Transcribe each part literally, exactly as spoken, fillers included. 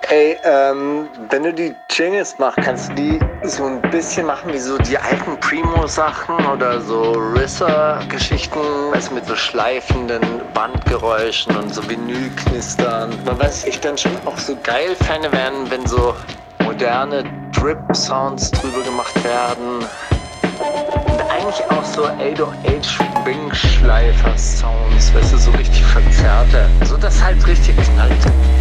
Ey, ähm, wenn du die Jingles machst, kannst du die so ein bisschen machen wie so die alten Primo-Sachen oder so Risser-Geschichten, also mit so schleifenden Bandgeräuschen und so Vinylknistern. Man weiß, ich dann schon auch so geil fände werden, wenn so moderne Drip-Sounds drüber gemacht werden. Und eigentlich auch so acht null acht Wing-Schleifer-Sounds, weißt du, so richtig verzerrte. So dass halt richtig knallt.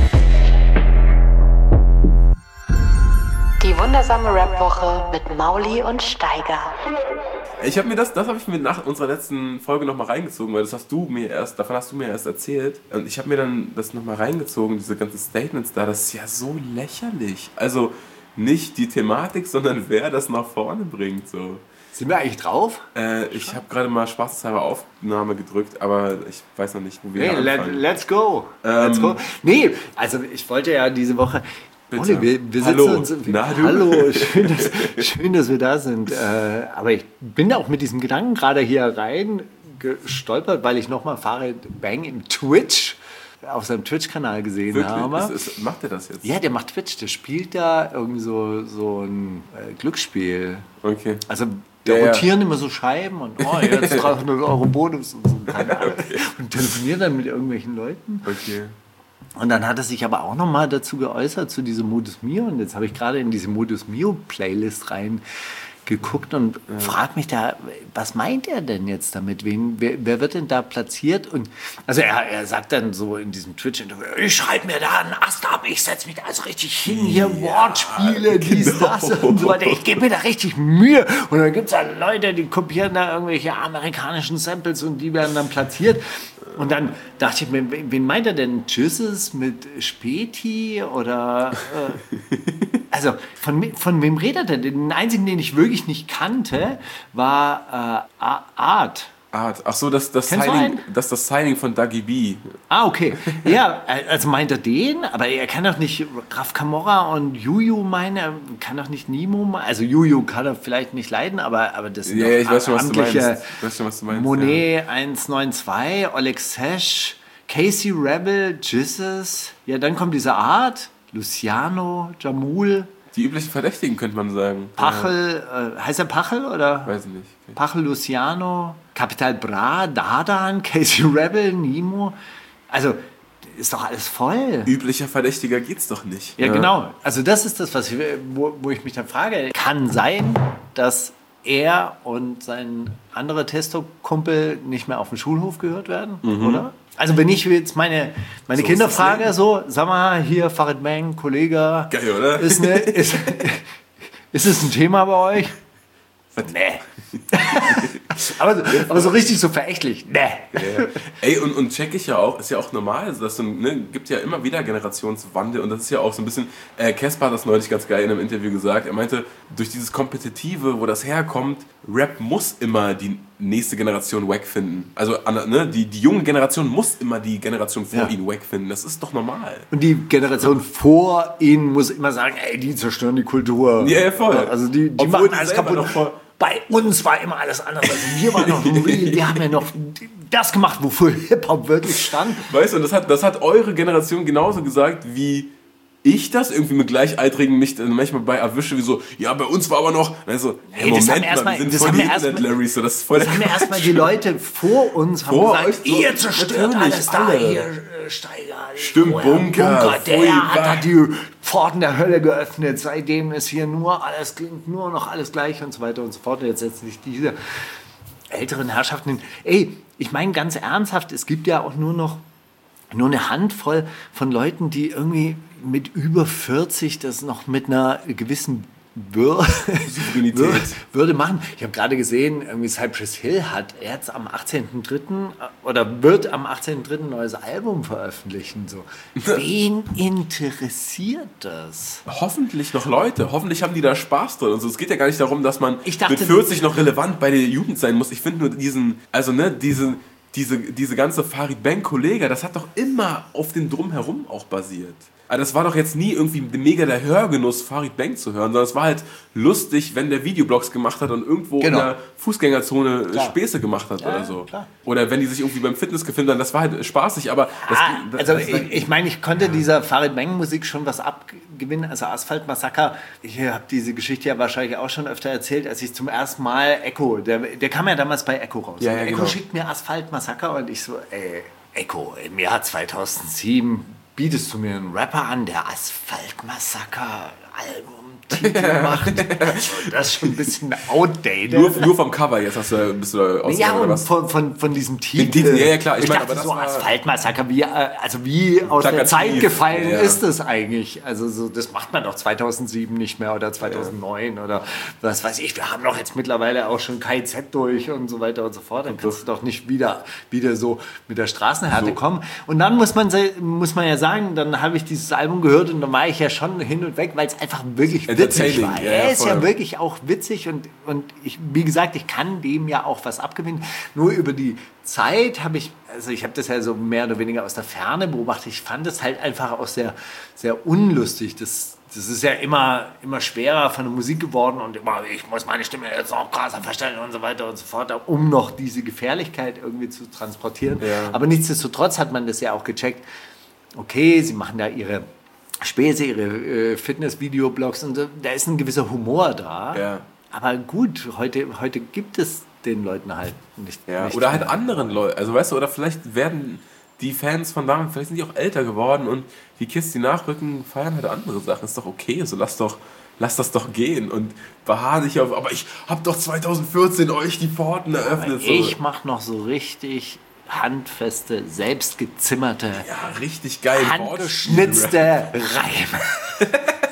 Die wundersame Rap-Woche mit Mauli und Steiger. Ich habe mir das, das habe ich mir nach unserer letzten Folge nochmal reingezogen, weil das hast du mir erst, davon hast du mir erst erzählt. Und ich habe mir dann das nochmal reingezogen, diese ganzen Statements da, das ist ja so lächerlich. Also nicht die Thematik, sondern wer das nach vorne bringt, so. Sind wir eigentlich drauf? Äh, ich habe gerade mal spaßeshalber Aufnahme gedrückt, aber ich weiß noch nicht, wo wir hey, anfangen. Let, let's go. Ähm, let's go. Nee, also ich wollte ja diese Woche... Olli, wir, wir sitzen Hallo. uns... Na, du? Hallo, schön dass, schön, dass wir da sind. Äh, aber ich bin auch mit diesem Gedanken gerade hier rein gestolpert, weil ich nochmal Farid Bang im Twitch, auf seinem Twitch-Kanal gesehen Wirklich? habe. Ist, ist, macht er das jetzt? Ja, der macht Twitch. Der spielt da irgendwie so, so ein äh, Glücksspiel. Okay. Also da Ja, ja. rotieren immer so Scheiben und oh, jetzt dreihundert Euro Bonus und so. Keine Ahnung. Okay. Und telefoniert dann mit irgendwelchen Leuten. Okay. Und dann hat er sich aber auch nochmal dazu geäußert, zu diesem Modus Mio. Und jetzt habe ich gerade in diese Modus Mio Playlist reingeguckt und ja. frage mich da, was meint er denn jetzt damit? Wen, wer, wer wird denn da platziert? Und also er, er sagt dann so in diesem Twitch-Interview, ich schreibe mir da einen Ast ab, ich setze mich da also richtig hin, hier ja, Wortspiele, dies, genau. das und so weiter. Ich gebe mir da richtig Mühe. Und dann gibt es da Leute, die kopieren da irgendwelche amerikanischen Samples und die werden dann platziert. Und dann dachte ich mir, wen meint er denn? Tschüsses mit Späti oder... Äh, also, von, von wem redet er denn? Den einzigen, den ich wirklich nicht kannte, war äh, Art. Art. Ach so, das, das, Kennst du Signing, einen? das ist das Signing von Dougie B. Ah, okay. Ja, also meint er den, aber er kann doch nicht Raf Camorra und Juju meinen, er kann doch nicht Nemo meinen. Also Juju kann er vielleicht nicht leiden, aber, aber das sind Ja, doch ich weiß schon, was du amtliche meinst. Ich weiß schon, was du meinst. Monet ja. eins neun zwei, Oleg Sesh, Casey Rebel, Jesus. Ja, dann kommt diese Art, Luciano, Jamul. Die üblichen Verdächtigen, könnte man sagen. Pachel, äh, heißt er Pachel oder? Weiß ich nicht. Okay. Pachel, Luciano, Capital Bra, Dardan, Casey Rebel, Nemo. Also, ist doch alles voll. Üblicher Verdächtiger geht's doch nicht. Ja, ja. Genau. Also das ist das, was ich, wo, wo ich mich dann frage. Kann sein, dass er und sein anderer Testo-Kumpel nicht mehr auf dem Schulhof gehört werden, mhm. oder? Also wenn ich jetzt meine, meine so Kinder frage, so, sag mal, hier Farid Bang, Kollege, geil, oder? Ist, ne, ist, ist es ein Thema bei euch? Nee. aber, aber so richtig so verächtlich. Nee. Ja. Ey, und, und check ich ja auch, ist ja auch normal, also das so, ne, gibt ja immer wieder Generationswandel und das ist ja auch so ein bisschen, äh, Caspar hat das neulich ganz geil in einem Interview gesagt, er meinte, durch dieses Kompetitive, wo das herkommt, Rap muss immer die nächste Generation wack finden. Also ne, die, die junge Generation muss immer die Generation vor ja. ihnen wack finden, das ist doch normal. Und die Generation vor ihnen muss immer sagen, ey, die zerstören die Kultur. Ja, ja voll. Also die, die machen alles kaputt. Bei uns war immer alles anders. Also wir waren noch real, wir haben ja noch das gemacht, wofür Hip-Hop wirklich stand. Weißt du, und das hat, das hat eure Generation genauso gesagt, wie ich das irgendwie mit Gleichaltrigen mich dann manchmal bei erwische, wie so, ja, bei uns war aber noch, also, hey, hey, Moment mal, mal, wir sind voll die Internet-Larrys, so, das ist voll das haben ja erstmal die Leute vor uns haben vor gesagt, so, ihr zerstört alles da, alle. ihr Steiger. Stimmt, Bunker, Bunker, der hat da die Pforten der Hölle geöffnet, seitdem ist hier nur alles, klingt nur noch alles gleich und so weiter und so fort. Und jetzt setzen sich diese älteren Herrschaften hin. Ey, ich meine ganz ernsthaft, es gibt ja auch nur noch nur eine Handvoll von Leuten, die irgendwie mit über vierzig das noch mit einer gewissen Würde, Würde machen. Ich habe gerade gesehen, irgendwie Cypress Hill hat jetzt am achtzehnten dritten oder wird am achtzehnten dritten ein neues Album veröffentlichen. So. Wen interessiert das? Hoffentlich noch Leute. Hoffentlich haben die da Spaß drin. Also es geht ja gar nicht darum, dass man dachte, mit vierzig noch relevant bei der Jugend sein muss. Ich finde nur diesen, also ne, diesen Diese, diese ganze Farid Bang Kollege, das hat doch immer auf dem Drumherum auch basiert. Also das war doch jetzt nie irgendwie mega der Hörgenuss, Farid Bang zu hören, sondern es war halt lustig, wenn der Videoblogs gemacht hat und irgendwo genau. in der Fußgängerzone klar. Späße gemacht hat ja, oder so. Klar. Oder wenn die sich irgendwie beim Fitness gefilmt haben, das war halt spaßig, aber... Das, ah, das, also das, ich, ich meine, ich konnte dieser Farid Bang Musik schon was ab, Gewinn, also Asphalt Massaker. Ich habe diese Geschichte ja wahrscheinlich auch schon öfter erzählt, als ich zum ersten Mal Echo, der, der kam ja damals bei Echo raus. Ja, ja, Echo genau. schickt mir Asphalt Massaker und ich so, ey, Echo, im Jahr zweitausendsieben bietest du mir einen Rapper an, der Asphalt Massaker Album Titel macht. Also, das ist schon ein bisschen outdated. Nur, nur vom Cover jetzt hast du, bist du da Ja, ausgegangen, oder und was? von, von, von diesem Titel. Titel, ja, ja, klar. Ich Ich, meine, dachte aber das so, war- Asphaltmassaker, wie, äh, also wie aus der Plakativ, Zeit gefallen ja. ist das eigentlich? Also so, das macht man doch zweitausendsieben nicht mehr oder zweitausendneun oder was weiß ich. Wir haben doch jetzt mittlerweile auch schon K Z durch und so weiter und so fort. Dann kannst du doch nicht wieder, wieder so mit der Straßenhärte So. kommen. Und dann muss man, se- muss man ja sagen, dann habe ich dieses Album gehört und dann war ich ja schon hin und weg, weil es einfach wirklich witzig war. Entertaining, ja, er ja, ist ja voll. wirklich auch witzig und, und ich, wie gesagt, ich kann dem ja auch was abgewinnen. Nur über die Zeit habe ich, also ich habe das ja so mehr oder weniger aus der Ferne beobachtet. Ich fand es halt einfach auch sehr, sehr unlustig. Das, das ist ja immer, immer schwerer von der Musik geworden und immer, ich muss meine Stimme jetzt noch krasser verstellen und so weiter und so fort, um noch diese Gefährlichkeit irgendwie zu transportieren. Ja. Aber nichtsdestotrotz hat man das ja auch gecheckt. Okay, sie machen da ihre Späße, ihre äh, Fitness-Video-Blogs und so, da ist ein gewisser Humor da. Ja. Aber gut, heute, heute gibt es den Leuten halt nicht. Ja, nicht oder halt mehr. anderen Leuten. Also weißt du, oder vielleicht werden die Fans von damals, vielleicht sind die auch älter geworden und die Kids, die nachrücken, feiern halt andere Sachen. Ist doch okay, so lass doch, lass das doch gehen und beharr dich auf, aber ich hab doch zweitausendvierzehn euch die Pforten eröffnet. So. Ich mache noch so richtig handfeste, selbstgezimmerte, Ja, richtig geil. handgeschnitzte Reime.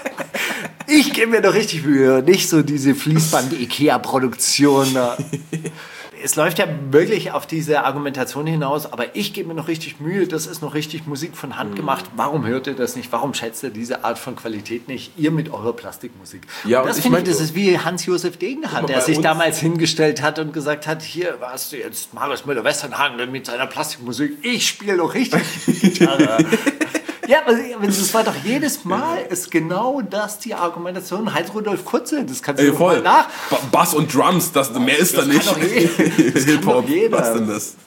Ich gebe mir doch richtig Mühe, nicht so diese Fließband-Ikea-Produktion. da. Es läuft ja wirklich auf diese Argumentation hinaus, aber ich gebe mir noch richtig Mühe, das ist noch richtig Musik von Hand gemacht. Warum hört ihr das nicht? Warum schätzt ihr diese Art von Qualität nicht? Ihr mit eurer Plastikmusik. Ja, und und das ich finde ich, mein- das ist wie Hans-Josef Degenhardt, mal, der bei sich uns- damals hingestellt hat und gesagt hat, hier warst du jetzt Marius Müller-Westernhagen mit seiner Plastikmusik. Ich spiele doch richtig Gitarre. Ja, aber das war doch jedes Mal ist genau das die Argumentation. Heinz-Rudolf Kurze, das kannst du Ey, doch voll. mal nach. Ba- Bass und Drums, das, mehr ist da kann nicht. doch jeder. Das kann Hip-Hop, doch jeder. was denn das?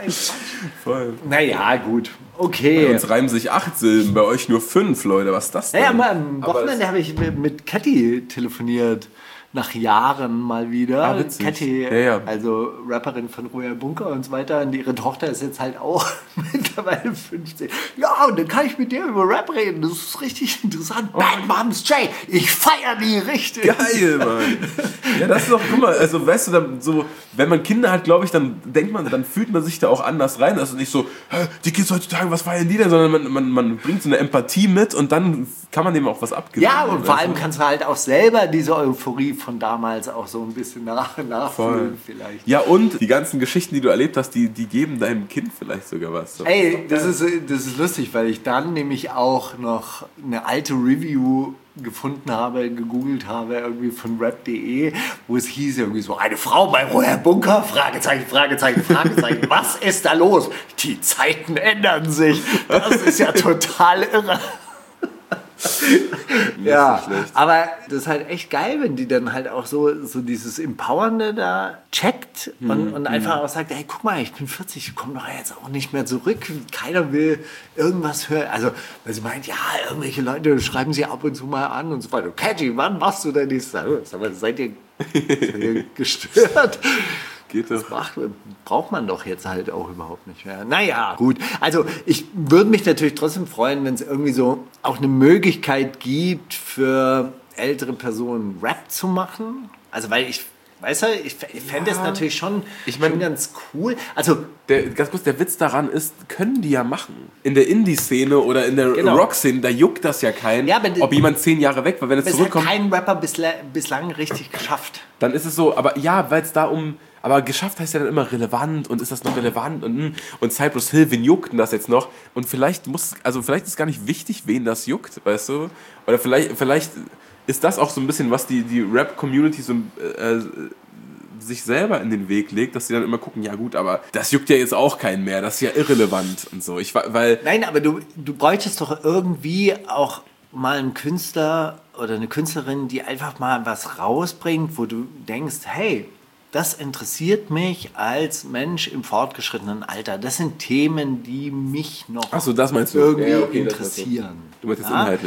Voll. Naja, gut. Bei Okay. uns reimen sich acht Silben, bei euch nur fünf, Leute. Was ist das denn? Naja, mal am Aber Wochenende habe ich mit, mit Catty telefoniert. Nach Jahren mal wieder. Ah, witzig. Catty, Ja, ja. also Rapperin von Royal Bunker und so weiter. Und ihre Tochter ist jetzt halt auch mittlerweile fünfzehn. Ja, und dann kann ich mit der über Rap reden. Das ist richtig interessant. Bad Moms J, ich feiere die richtig. Geil, Mann. Ja, das ist doch, guck mal, also weißt du, dann so, wenn man Kinder hat, glaube ich, dann denkt man, dann fühlt man sich da auch anders rein. Also nicht so, hä, die Kids heutzutage, was feiern die denn? Sondern man, man, man bringt so eine Empathie mit und dann kann man dem auch was abgewinnen. Ja, und vor weißt allem du? kannst du halt auch selber diese Euphorie von damals auch so ein bisschen nach, nachfühlen vielleicht. Ja, und die ganzen Geschichten, die du erlebt hast, die, die geben deinem Kind vielleicht sogar was. So. Ey, das ist, das ist lustig, weil ich dann nämlich auch noch eine alte Review gefunden habe, gegoogelt habe, irgendwie von rap punkt de, wo es hieß irgendwie so, eine Frau bei Royal Bunker, Fragezeichen, Fragezeichen, Fragezeichen, was ist da los? Die Zeiten ändern sich. Das ist ja total irre. Ja, aber das ist halt echt geil, wenn die dann halt auch so, so dieses Empowernde da checkt und, und einfach auch sagt, hey, guck mal, ich bin vierzig, ich komme doch jetzt auch nicht mehr zurück. Keiner will irgendwas hören. Also, weil sie meint, ja, irgendwelche Leute schreiben sie ab und zu mal an und so weiter. Catchy, wann machst du denn das? Sag mal, seid ihr, seid ihr gestört? Geht doch. Macht, braucht man doch jetzt halt auch überhaupt nicht mehr. Naja, gut. Also ich würde mich natürlich trotzdem freuen, wenn es irgendwie so auch eine Möglichkeit gibt für ältere Personen Rap zu machen. Also weil ich, weißt du, ich, ich fände es Ja. natürlich schon, Ich mein- schon ganz cool. Also Der, ganz kurz, der Witz daran ist, können die ja machen. In der Indie-Szene oder in der Genau. Rock-Szene, da juckt das ja keinen, Ja, aber- ob jemand zehn Jahre weg war. Wenn es das hat zurückkommt, kein Rapper bisla bislang richtig geschafft. dann ist es so, aber ja, weil es da um, aber geschafft heißt ja dann immer relevant und ist das noch relevant und hm, und Cypress Hill, wen juckt denn das jetzt noch? Und vielleicht muss, also vielleicht ist gar nicht wichtig, wen das juckt, weißt du? Oder vielleicht, vielleicht ist das auch so ein bisschen, was die, die Rap-Community so äh, sich selber in den Weg legt, dass sie dann immer gucken, ja gut, aber das juckt ja jetzt auch keinen mehr, das ist ja irrelevant und so. Ich, wa- weil Nein, aber du, du bräuchtest doch irgendwie auch mal einen Künstler oder eine Künstlerin, die einfach mal was rausbringt, wo du denkst, hey, das interessiert mich als Mensch im fortgeschrittenen Alter. Das sind Themen, die mich noch Ach so, das meinst du? irgendwie Ja, ja, okay, das meinst du. interessieren. Du meinst jetzt Ja? inhaltlich.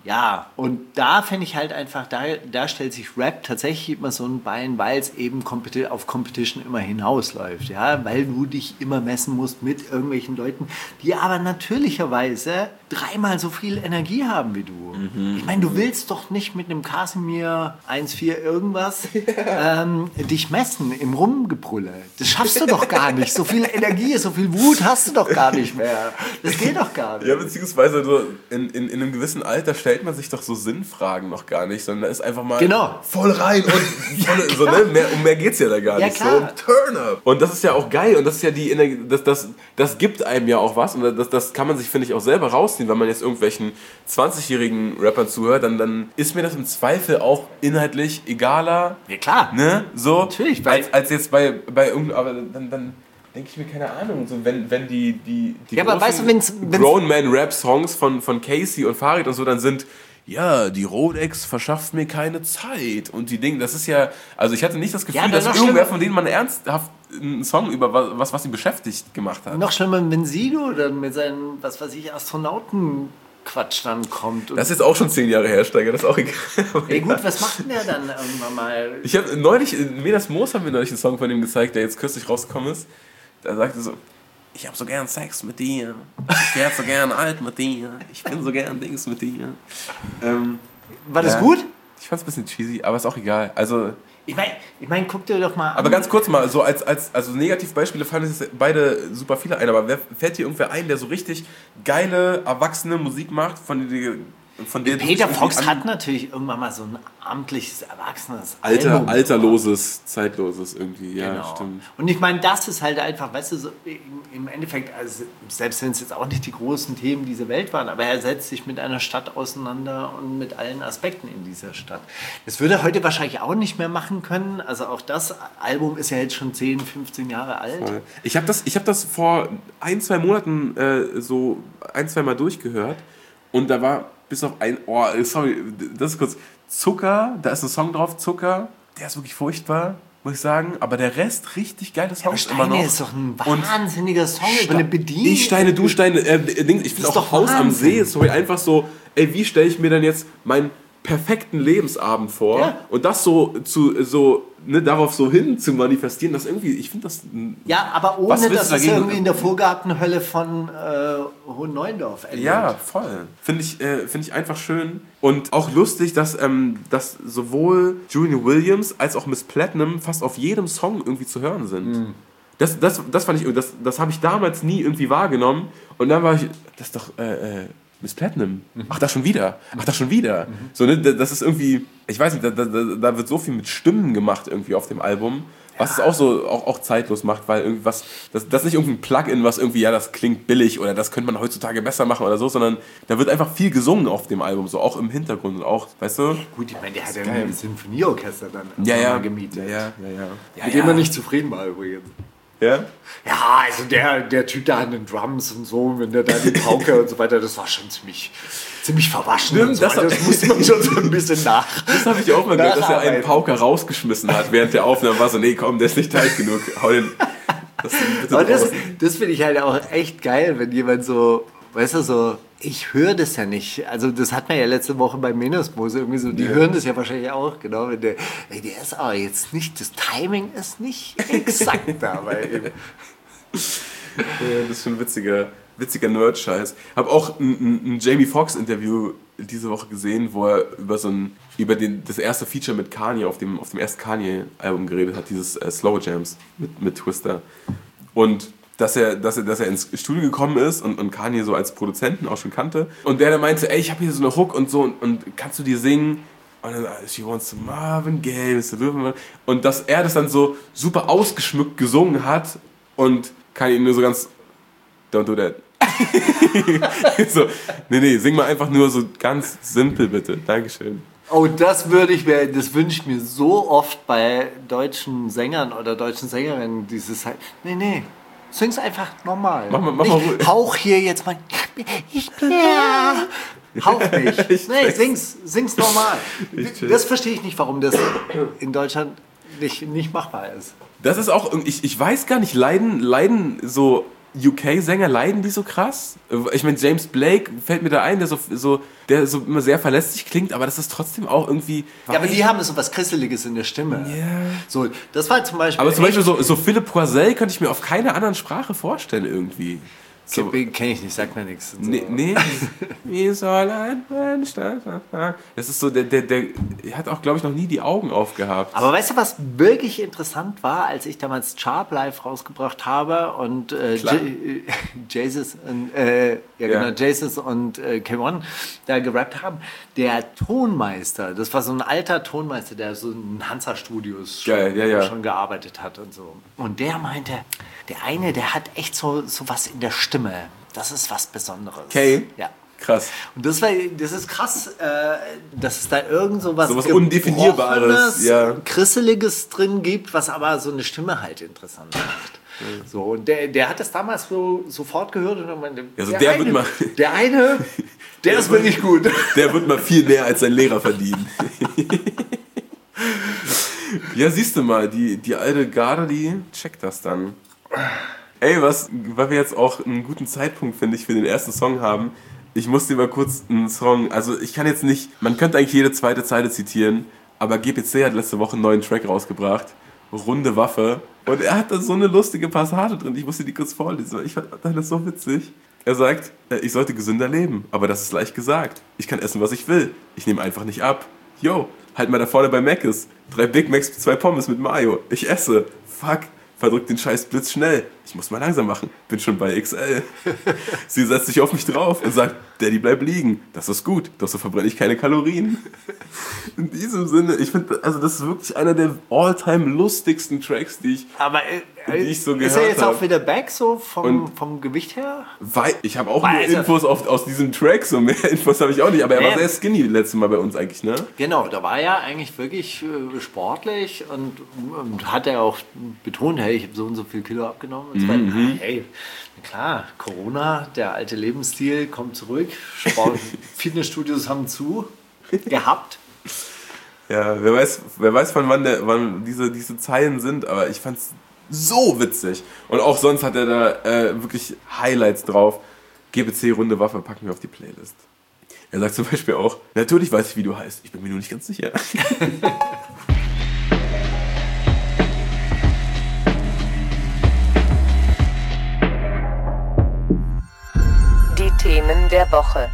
Ja, und da finde ich halt einfach, da, da stellt sich Rap tatsächlich immer so ein Bein, weil es eben competi- auf Competition immer hinausläuft, ja, weil du dich immer messen musst mit irgendwelchen Leuten, die aber natürlicherweise dreimal so viel Energie haben wie du. Mhm. Ich meine, du willst doch nicht mit einem Casimir eins Komma vier irgendwas ähm, dich messen im Rumgebrülle. Das schaffst du doch gar nicht. So viel Energie, so viel Wut hast du doch gar nicht mehr. Das geht doch gar nicht. Ja, beziehungsweise so in, in, in einem gewissen Alter stellt man sich doch so Sinnfragen noch gar nicht, sondern da ist einfach mal genau. voll rein und voll, so, ne? mehr, um mehr geht's ja da gar ja, nicht. Klar. So, turn up. Und das ist ja auch geil und das ist ja die Energie, das, das, das gibt einem ja auch was und das, das kann man sich, finde ich, auch selber rausziehen, wenn man jetzt irgendwelchen zwanzigjährigen Rappern zuhört, dann, dann ist mir das im Zweifel auch inhaltlich egaler. Ja, klar. Ne? So, natürlich. Weil als, als jetzt bei, bei irgendeinem, aber dann, dann denke ich mir, keine Ahnung, so wenn, wenn die, die, die ja, aber weißt du, wenn's, wenn's Grown-Man-Rap-Songs von, von Casey und Farid und so dann sind, ja, die Rolex verschafft mir keine Zeit und die Dinge, das ist ja, also ich hatte nicht das Gefühl, ja, dass noch irgendwer von denen man ernsthaft einen Song über was, was ihn beschäftigt gemacht hat. Noch schlimmer, wenn Sido dann mit seinen, was weiß ich, Astronauten Quatsch dann kommt. Und das ist jetzt auch schon zehn Jahre her, Steiger, das ist auch egal. Ey, gut, was macht denn der dann irgendwann mal? Ich habe neulich, Menas Moos haben mir neulich einen Song von ihm gezeigt, der jetzt kürzlich rausgekommen ist. Da sagte so, ich hab so gern Sex mit dir, ich werd so gern alt mit dir, ich bin so gern Dings mit dir. Ähm, War das ja, gut? Ich fand's ein bisschen cheesy, aber ist auch egal. Also, ich meine, ich mein, guck dir doch mal an. aber ganz kurz mal, so als, als also Negativbeispiele fallen uns jetzt beide super viele ein, aber wer, fällt dir irgendwer ein, der so richtig geile, erwachsene Musik macht, von der von der Peter Fox hat natürlich irgendwann mal so ein amtliches, erwachsenes Alter, Album. alterloses, zeitloses irgendwie, ja, Genau. stimmt. Und ich meine, das ist halt einfach, weißt du, so im Endeffekt, also selbst wenn es jetzt auch nicht die großen Themen dieser Welt waren, aber er setzt sich mit einer Stadt auseinander und mit allen Aspekten in dieser Stadt. Das würde er heute wahrscheinlich auch nicht mehr machen können. Also auch das Album ist ja jetzt schon zehn, fünfzehn Jahre alt. Voll. Ich habe das, ich hab das vor ein, zwei Monaten äh, so ein, zwei Mal durchgehört und da war bis auf ein, oh, sorry, das ist kurz, Zucker, da ist ein Song drauf, Zucker, der ist wirklich furchtbar, muss ich sagen, aber der Rest richtig geile Songs ja, immer noch. ist doch ein wahnsinniger Song Sta- über eine Bedienung. Ich Steine, du Steine, äh, Ding, ich finde auch doch Haus am Wahnsinn. See, sorry, einfach so, ey, wie stelle ich mir denn jetzt meinen perfekten Lebensabend vor Ja. und das so zu so ne, darauf so hin zu manifestieren, dass irgendwie, ich finde das Ja, aber Was ohne, willst dass du es dagegen- irgendwie in der Vorgartenhölle von äh, Hohenneuendorf endet. ja, voll. Finde ich, äh, find ich einfach schön. Und auch lustig, dass, ähm, dass sowohl Julian Williams als auch Miss Platinum fast auf jedem Song irgendwie zu hören sind. Mhm. Das, das, das fand ich, das, das habe ich damals nie irgendwie wahrgenommen. Und dann war ich, das ist doch äh, äh, Miss Platinum. Ach, das schon wieder. Ach, das schon wieder. So, ne, das ist irgendwie, ich weiß nicht, da, da, da wird so viel mit Stimmen gemacht irgendwie auf dem Album. Was es auch so auch, auch zeitlos macht, weil irgendwas, das, das ist nicht irgendein Plugin, was irgendwie, ja, das klingt billig oder das könnte man heutzutage besser machen oder so, sondern da wird einfach viel gesungen auf dem Album, so auch im Hintergrund und auch, weißt du? Gut, ich meine, der hat ja geil. ein Sinfonieorchester dann Ja, ja. gemietet. Ja, ja, ja, ja. ja, Mit ja. dem er nicht zufrieden war übrigens. Ja? Ja, also der, der Typ da an den Drums und so, wenn der da die Pauke und so weiter, das war schon ziemlich, ziemlich verwaschen. Stimmt, und so das weiter. hat- das musste man schon so ein bisschen nach. Das habe ich auch mal gehört, dass er einen Nacharbeiten. Pauker rausgeschmissen hat während der Aufnahme. War so, nee, komm, der ist nicht tight genug. Hau den. Das bitte Aber das, raus. das finde ich halt auch echt geil, wenn jemand so, weißt du, so, ich höre das ja nicht. Also das hat man ja letzte Woche bei Menosmose irgendwie so, die Ja. hören das ja wahrscheinlich auch, genau. Wenn der, ey, der ist aber jetzt nicht, das Timing ist nicht exakt da bei ihm. Ja, das ist schon ein witziger, witziger Nerd-Scheiß. Habe auch ein, ein, ein Jamie Foxx-Interview diese Woche gesehen, wo er über so ein, über den, das erste Feature mit Kanye auf dem, auf dem ersten Kanye-Album geredet hat, dieses äh, Slow Jams mit, mit Twister. Und dass er, dass, er, dass er ins Studio gekommen ist und, und Kanye so als Produzenten auch schon kannte. Und der dann meinte, ey, ich habe hier so eine Hook und so, und, und kannst du die singen? Und dann, she wants to Marvin Gaye, Mister Löwenmann. Und dass er das dann so super ausgeschmückt gesungen hat und Kanye nur so ganz, don't do that. So, nee, nee, sing mal einfach nur so ganz simpel, bitte. Dankeschön. Oh, das würde ich mir, das wünsche ich mir so oft bei deutschen Sängern oder deutschen Sängerinnen, dieses halt, nee, nee, sing's einfach normal. Mach mal- mach nicht, mal ruhig. hauch hier jetzt mal, ich bin ja. Hauch nicht. Ich Nee, check's. sing's, sing's normal. Ich check's. Das verstehe ich nicht, warum das in Deutschland nicht, nicht machbar ist. Das ist auch, ich, ich weiß gar nicht, leiden, leiden so U K-Sänger, leiden die so krass? Ich meine, James Blake fällt mir da ein, der so, so, der so immer sehr verlässlich klingt, aber das ist trotzdem auch irgendwie... Ja, aber die haben so was Krisseliges in der Stimme. Ja. So, das war zum Beispiel... Aber zum Beispiel so, so Philipp Poisel könnte ich mir auf keiner anderen Sprache vorstellen irgendwie. So. Kenn ich nicht, sagt mir nichts. So. Nee, nee. Wie soll ein Mensch das erfahren? Das ist so, der, der, der hat auch, glaube ich, noch nie die Augen aufgehabt. Aber weißt du, was wirklich interessant war, als ich damals Sharp Live rausgebracht habe und äh, J- Jesus und, äh, ja, genau, Ja. Jesus und äh, K eins da gerappt haben, der Tonmeister, das war so ein alter Tonmeister, der so in Hansa-Studios schon, Geil, ja, ja. schon gearbeitet hat und so. Und der meinte, der eine, der hat echt so, so was in der Stimme. Das ist was Besonderes. Okay. Ja. Krass. Und das, war, das ist krass, äh, dass es da irgend so was, So was Undefinierbares, Gebrochenes, ja. Krisseliges drin gibt, was aber so eine Stimme halt interessant macht. So, und der, der hat das damals so sofort gehört und meinte, Ja, so der, der eine, wird mal- der eine, der ist wirklich gut. Der wird mal viel mehr als sein Lehrer verdienen. Ja, siehst du mal, die, die alte Garde, die checkt das dann. Ey, was, weil wir jetzt auch einen guten Zeitpunkt, finde ich, für den ersten Song haben. Ich muss dir mal kurz einen Song, also ich kann jetzt nicht, man könnte eigentlich jede zweite Zeile zitieren, aber G P C hat letzte Woche einen neuen Track rausgebracht, Runde Waffe, und er hat da so eine lustige Passage drin, ich musste die kurz vorlesen, weil ich fand das so witzig. Er sagt, äh, ich sollte gesünder leben, aber das ist leicht gesagt. Ich kann essen, was ich will. Ich nehme einfach nicht ab. Yo, halt mal da vorne bei Mc's. Drei Big Macs, zwei Pommes mit Mayo. Ich esse. Fuck. Verdrückt den scheiß Blitz schnell. Ich muss mal langsam machen. Bin schon bei X L. Sie setzt sich auf mich drauf und sagt, Daddy, bleib liegen. Das ist gut, doch so verbrenne ich keine Kalorien. In diesem Sinne, ich finde, also das ist wirklich einer der all-time lustigsten Tracks, die ich, Aber äh, die ich so ist gehört er jetzt hab. auch wieder back so vom, Und- vom Gewicht her? weil ich habe auch Weil, nur also- Infos auf, aus diesem Track, so mehr Infos habe ich auch nicht, aber er war Nee. sehr skinny letztes Mal bei uns eigentlich, ne? Genau, da war er eigentlich wirklich äh, sportlich und, und hat er auch betont, hey, ich habe so und so viel Kilo abgenommen. Und so weiter. Hey, na klar, Corona, der alte Lebensstil kommt zurück. Sport, Fitnessstudios haben zu gehabt. Ja, wer weiß, wer weiß von wann, der, wann diese, diese Zeilen sind, aber ich fand's so witzig. Und auch sonst hat er da äh, wirklich Highlights drauf. G P C Runde Waffe packen wir auf die Playlist. Er sagt zum Beispiel auch, natürlich weiß ich, wie du heißt, ich bin mir nur nicht ganz sicher. Die Themen der Woche.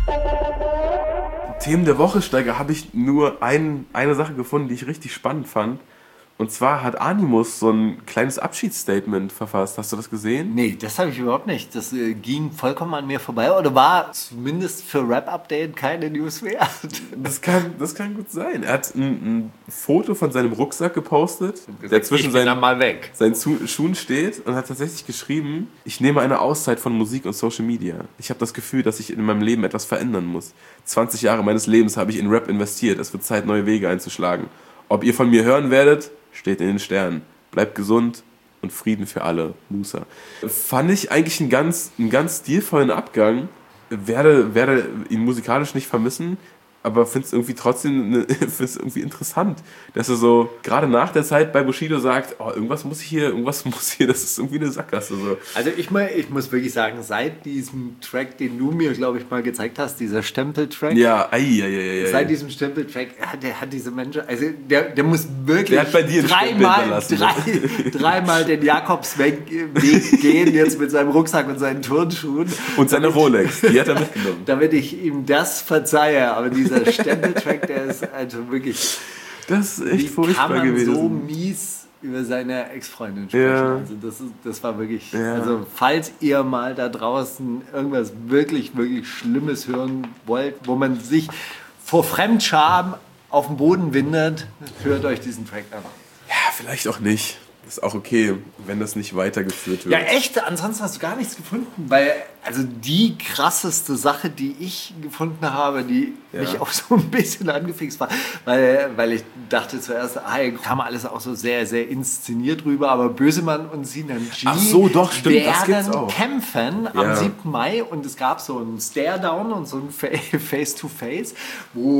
Themen der Woche, Steiger, habe ich nur ein, eine Sache gefunden, die ich richtig spannend fand. Und zwar hat Animus so ein kleines Abschiedsstatement verfasst. Hast du das gesehen? Nee, das habe ich überhaupt nicht. Das äh, ging vollkommen an mir vorbei oder war zumindest für Rap-Update keine News wert. Das kann, das kann gut sein. Er hat ein, ein Foto von seinem Rucksack gepostet, der zwischen ich bin dann seinen, mal weg. seinen Zu- Schuhen steht und hat tatsächlich geschrieben, ich nehme eine Auszeit von Musik und Social Media. Ich habe das Gefühl, dass ich in meinem Leben etwas verändern muss. zwanzig Jahre meines Lebens habe ich in Rap investiert. Es wird Zeit, neue Wege einzuschlagen. Ob ihr von mir hören werdet, steht in den Sternen. Bleibt gesund und Frieden für alle. Musa. Fand ich eigentlich einen ganz, einen ganz stilvollen Abgang. Werde, werde ihn musikalisch nicht vermissen, aber finde es irgendwie trotzdem ne, find's irgendwie interessant, dass er so gerade nach der Zeit bei Bushido sagt, oh, irgendwas muss hier, irgendwas muss hier, das ist irgendwie eine Sackgasse. So. Also ich, mal, ich muss wirklich sagen, seit diesem Track, den du mir, glaube ich, mal gezeigt hast, dieser Stempel-Track, Ja, ei, ei, ei, ei, seit ei. diesem Stempel-Track, ja, der hat diese Menschen, also der, der muss wirklich Der hat bei dir einen Stempel dreimal, hinterlassen, drei, dreimal den Jakobsweg Weg gehen, jetzt mit seinem Rucksack und seinen Turnschuhen. Und seine Rolex, die hat er mitgenommen. Damit ich ihm das verzeihe, aber dieser Stempel-Track, der ist also wirklich, Das ist wie echt kann furchtbar man gewesen. so mies über seine Ex-Freundin sprechen. Ja. Also das, ist, das war wirklich, Ja. also falls ihr mal da draußen irgendwas wirklich, wirklich Schlimmes hören wollt, wo man sich vor Fremdscham auf den Boden windet, hört euch diesen Track an. Ja, vielleicht auch nicht. Ist auch okay, wenn das nicht weitergeführt wird. Ja, echt? Ansonsten hast du gar nichts gefunden, weil also die krasseste Sache, die ich gefunden habe, die Ja. mich auch so ein bisschen angefixt war, weil, weil ich dachte zuerst, ah, kam alles auch so sehr, sehr inszeniert rüber, aber Bösemann und Sinan G Ach so, doch, stimmt, das gibt's werden auch. kämpfen Ja. am siebten Mai und es gab so einen Stare-Down und so ein Fa- Face-to-Face, wo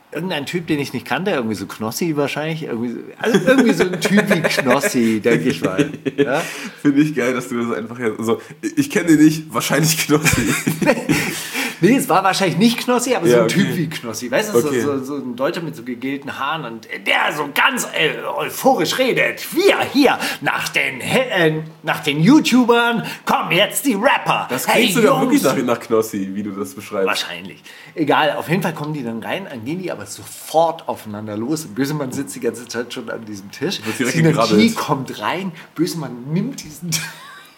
irgendein Typ, den ich nicht kannte, irgendwie so Knossi wahrscheinlich, irgendwie, so- also irgendwie so ein Typ wie Knossi, denke ich mal. Ja? Finde ich geil, dass du das einfach... Also, ich kenne den nicht, wahrscheinlich Knossi. Nee, es war wahrscheinlich nicht Knossi, aber so Ja, ein Typ okay. wie Knossi. Weißt du, Okay. so, so, so ein Deutscher mit so gegelten Haaren und der so ganz äh, euphorisch redet. Wir hier, nach den, äh, nach den YouTubern kommen jetzt die Rapper. Das Hey, klingt sogar wirklich Jungs. nach, nach Knossi, wie du das beschreibst. Wahrscheinlich. Egal, auf jeden Fall kommen die dann rein, dann gehen die aber sofort aufeinander los. Und Bösemann sitzt die ganze Zeit schon an diesem Tisch. Wird direkt Synergie gegrabbelt. kommt rein, Bösemann nimmt diesen Tisch,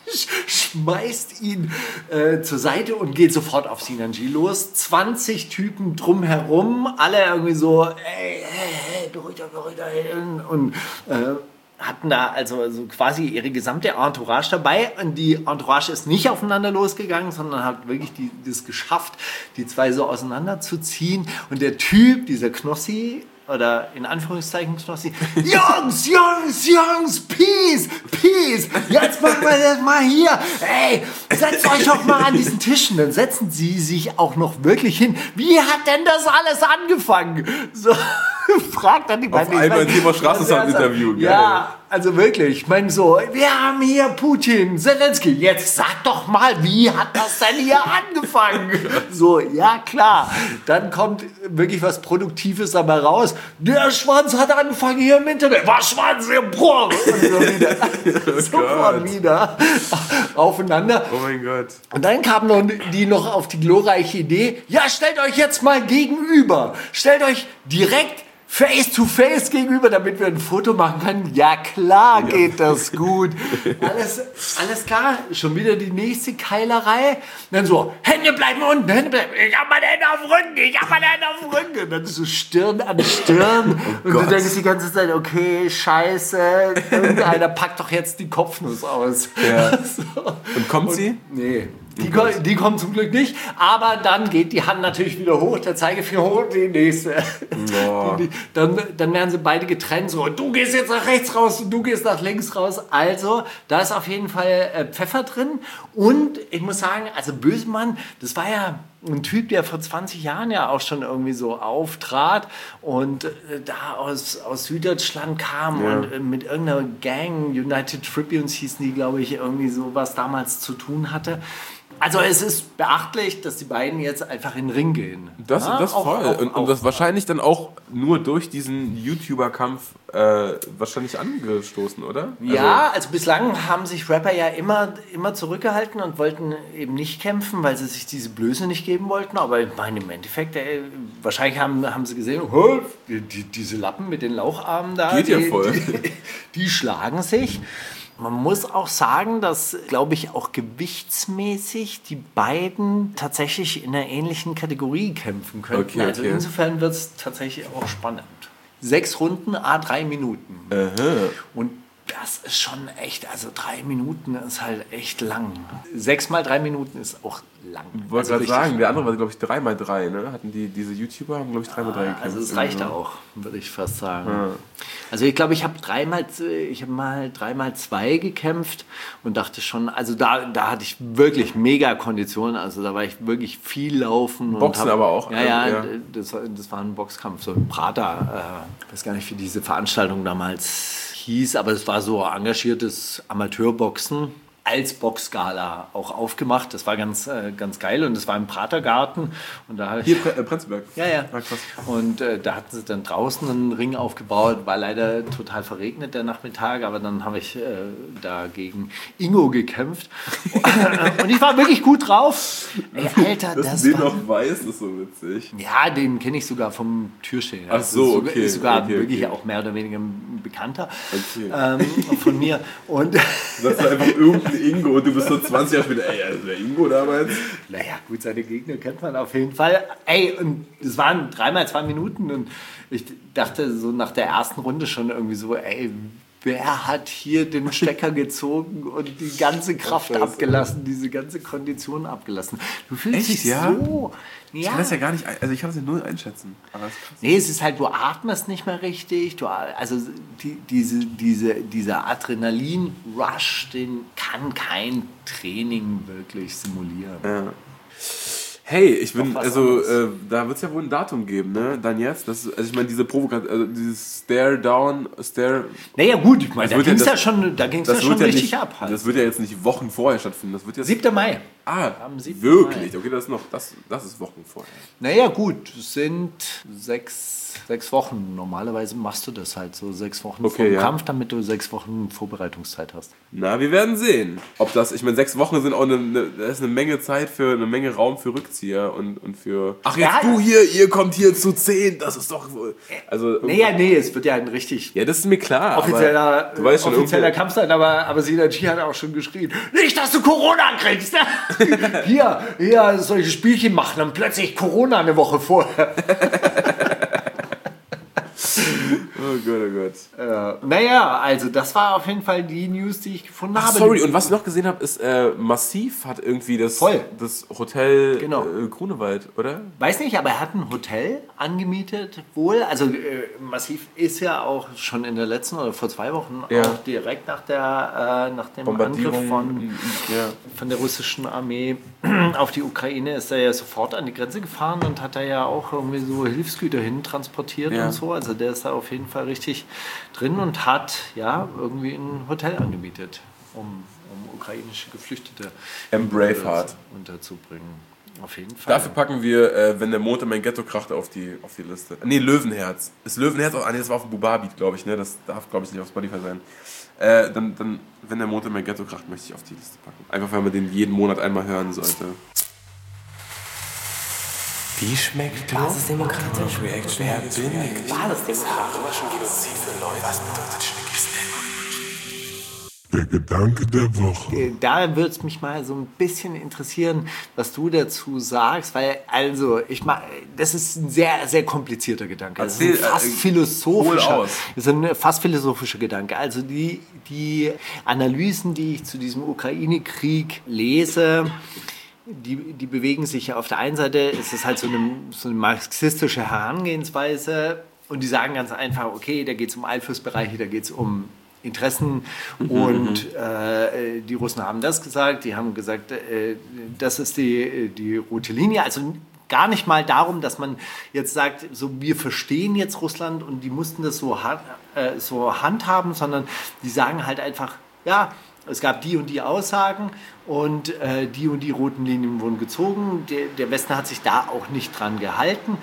schmeißt ihn äh, zur Seite und geht sofort auf Synergie los. zwanzig Typen drumherum, alle irgendwie so, ey, hey, hey, beruhigt euch, beruhigt euch. Und äh, hatten da also, also quasi ihre gesamte Entourage dabei. Und die Entourage ist nicht aufeinander losgegangen, sondern hat wirklich die, das geschafft, die zwei so auseinanderzuziehen. Und der Typ, dieser Knossi, oder in Anführungszeichen Knossi, Jungs, Jungs, Jungs, Peace, Peace, jetzt machen wir das mal hier. Ey, setzt euch doch mal an diesen Tischen. Dann setzen sie sich auch noch wirklich hin. Wie hat denn das alles angefangen? So, fragt dann die beiden. einmal Ich mein, Thema Straßensound-Interview, geil. Ja, also wirklich. Ich meine so, wir haben hier Putin, Zelensky. Jetzt sag doch mal, wie hat das denn hier angefangen? So, ja klar. Dann kommt wirklich was Produktives dabei raus. Der Schwanz hat angefangen hier im Internet. Was Schwanz im Bruch? Und so wieder. Sofort Gott. wieder aufeinander. Oh mein Gott. Und dann kam noch die noch auf die glorreiche Idee, ja, stellt euch jetzt mal gegenüber. Stellt euch direkt face to face gegenüber, damit wir ein Foto machen können. Ja, klar geht das gut. Alles, alles klar, schon wieder die nächste Keilerei. Und dann so, Hände bleiben unten, Hände bleiben. Ich hab meine Hände auf dem Rücken, ich hab meine Hände auf dem Rücken. Und dann so Stirn an Stirn. Und du Gott. denkst die ganze Zeit, okay, scheiße, irgendeiner packt doch jetzt die Kopfnuss aus. Ja. So. Und kommt sie? Nee. Die, ko- die kommen zum Glück nicht, aber dann geht die Hand natürlich wieder hoch, der Zeigefinger hoch, die nächste. Oh. Die, die, dann, dann werden sie beide getrennt, so, du gehst jetzt nach rechts raus und du gehst nach links raus. Also, da ist auf jeden Fall äh, Pfeffer drin. Und ich muss sagen, also Bösemann, das war ja ein Typ, der vor zwanzig Jahren ja auch schon irgendwie so auftrat und äh, da aus, aus Süddeutschland kam Ja. und äh, mit irgendeiner Gang, United Tribunes hießen die, glaube ich, irgendwie sowas damals zu tun hatte. Also es ist beachtlich, dass die beiden jetzt einfach in den Ring gehen. Das, Ja, das auch- voll. auch- und, und auch- das wahrscheinlich dann auch nur durch diesen YouTuber-Kampf äh, wahrscheinlich angestoßen, oder? Ja, also bislang haben sich Rapper ja immer, immer zurückgehalten und wollten eben nicht kämpfen, weil sie sich diese Blöße nicht geben wollten. Aber ich meine, im Endeffekt, ey, wahrscheinlich haben, haben sie gesehen, "Hä, die, die, diese Lappen mit den Laucharmen da, Geht ja die, voll. Die, die schlagen sich. Man muss auch sagen, dass, glaube ich, auch gewichtsmäßig die beiden tatsächlich in einer ähnlichen Kategorie kämpfen könnten. Okay, Also okay. insofern wird es tatsächlich auch spannend. Sechs Runden, a drei Minuten. Aha. Und das ist schon echt, also drei Minuten ist halt echt lang. Sechs mal drei Minuten ist auch lang. Ich wollte Also gerade sagen, richtig der andere war, glaube ich, drei mal drei, ne? Hatten die, diese YouTuber haben, glaube ich, drei mal drei gekämpft. Also es reicht auch, würde ich fast sagen. Ja. Also ich glaube, ich habe dreimal, ich habe mal dreimal zwei gekämpft und dachte schon, also da, da hatte ich wirklich mega Konditionen. Also da war ich wirklich viel laufen. Boxen und hab, aber auch, Ja, ja, ja. Das, war- das war ein Boxkampf, so ein Prater. Äh, weiß gar nicht, wie diese Veranstaltung damals hieß, aber es war so engagiertes Amateurboxen als Boxgala auch aufgemacht. Das war ganz, äh, ganz geil und das war im Pratergarten. Und da Hier, Pre äh, Prenzlberg. ja, ja. Ah, krass. Und äh, da hatten sie dann draußen einen Ring aufgebaut. War leider total verregnet der Nachmittag, aber dann habe ich äh, da gegen Ingo gekämpft. Und ich war wirklich gut drauf. Ey, Alter, Dass das du den war... noch weißt, ist so witzig. Ja, den kenne ich sogar vom Türstehen. Ach so, ist sogar- okay, Ist sogar okay, wirklich okay. auch mehr oder weniger ein Bekannter Okay. ähm, von mir. Und Du sagst einfach irgendein Ingo und du bist so zwanzig Jahre später, ey, also der Ingo damals. naja, gut, seine Gegner kennt man auf jeden Fall. Ey, und es waren dreimal zwei Minuten und ich dachte so nach der ersten Runde schon irgendwie so, ey, wer hat hier den Stecker gezogen und die ganze Kraft Scheiße. abgelassen, diese ganze Kondition abgelassen? Du fühlst Echt, dich ja? so... Ich Ja. kann das ja gar nicht, ein- also ich kann das ja null einschätzen. Aber das ist krass. Nee, es ist halt, du atmest nicht mehr richtig. Du, also die, diese, diese, dieser Adrenalin-Rush, den kann kein Training wirklich simulieren. Ja. Hey, ich bin, was also anderes. äh, da wird es ja wohl ein Datum geben, ne? Dann jetzt. Das, also ich meine, diese Provokation, also dieses Stare Down, Stare. Naja gut, ich meine, Das da wird ging es ja- ja schon, da ging's ja Das schon wird ja richtig nicht, ab. Halt. das wird ja jetzt nicht Wochen vorher stattfinden. Das wird jetzt. siebter Mai. Ah, Am siebten wirklich? Okay, das ist noch, das, das ist Wochen vorher. Naja gut, es sind sechs, sechs Wochen. Normalerweise machst du das halt so sechs Wochen Okay, vor dem ja. Kampf, damit du sechs Wochen Vorbereitungszeit hast. Na, wir werden sehen. Ob das, ich meine, sechs Wochen sind auch eine, eine, das ist eine Menge Zeit für, eine Menge Raum für Rückzieher und, und für. Ach, jetzt Ja. du hier, ihr kommt hier zu zehn, das ist doch wohl. Also, Naja, nee, es wird ja ein richtig ja, das ist mir klar. offizieller, aber du weißt schon, offizieller irgendwo- Kampf sein, aber, aber Sidachi hat auch schon geschrien, nicht, dass du Corona kriegst. hier, hier solche Spielchen machen, dann plötzlich Corona eine Woche vorher. Oh Gott, oh Gott. Äh, naja, also das war auf jeden Fall die News, die ich gefunden Ach, habe. sorry, und was ich noch gesehen habe, ist, äh, Massiv hat irgendwie das, Voll. das Hotel Genau. äh, Grunewald, oder? Weiß nicht, aber er hat ein Hotel angemietet wohl. Also äh, Massiv ist ja auch schon in der letzten oder vor zwei Wochen Ja. auch direkt nach, der, äh, nach dem Bombardierung. Angriff von, Ja. von der russischen Armee auf die Ukraine ist er ja sofort an die Grenze gefahren und hat da ja auch irgendwie so Hilfsgüter hin transportiert Ja. und so. Also der ist da auf jeden Fall richtig drin und hat ja irgendwie ein Hotel angemietet, um, um ukrainische Geflüchtete M. Braveheart. unterzubringen. Auf jeden Fall. Dafür packen wir, äh, wenn der Mond in mein Ghetto kracht, auf die, auf die Liste. Nee, Löwenherz. Ist Löwenherz auch? Ah, nee, das war auf dem Buba-Beat, glaube ich, ne? Das darf, glaube ich, nicht auf Spotify sein. Äh, dann, dann, wenn der Mond in mein Ghetto kracht, möchte ich auf die Liste packen. Einfach, weil man den jeden Monat einmal hören sollte. Wie schmeckt Basisdemokratisch. Reaction? Wer bin ich? Basisdemokratisch. Genozid für Leute. Was bedeutet Schnickis Der Gedanke der Woche. Da würde es mich mal so ein bisschen interessieren, was du dazu sagst, weil also ich mag, das ist ein sehr sehr komplizierter Gedanke. Das ist ein Erzähl, fast äh, philosophischer, hol aus. das ist ein fast philosophischer Gedanke. Also die die Analysen, die ich zu diesem Ukraine-Krieg lese, die, die bewegen sich ja auf der einen Seite, ist es halt so eine, so eine marxistische Herangehensweise und die sagen ganz einfach, okay, da geht es um Einflussbereiche, da geht es um Interessen und äh, die Russen haben das gesagt, die haben gesagt, äh, das ist die, die rote Linie, also gar nicht mal darum, dass man jetzt sagt, so wir verstehen jetzt Russland und die mussten das so, hand, äh, so handhaben, sondern die sagen halt einfach, ja, es gab die und die Aussagen und äh, die und die roten Linien wurden gezogen, der, der Westen hat sich da auch nicht dran gehalten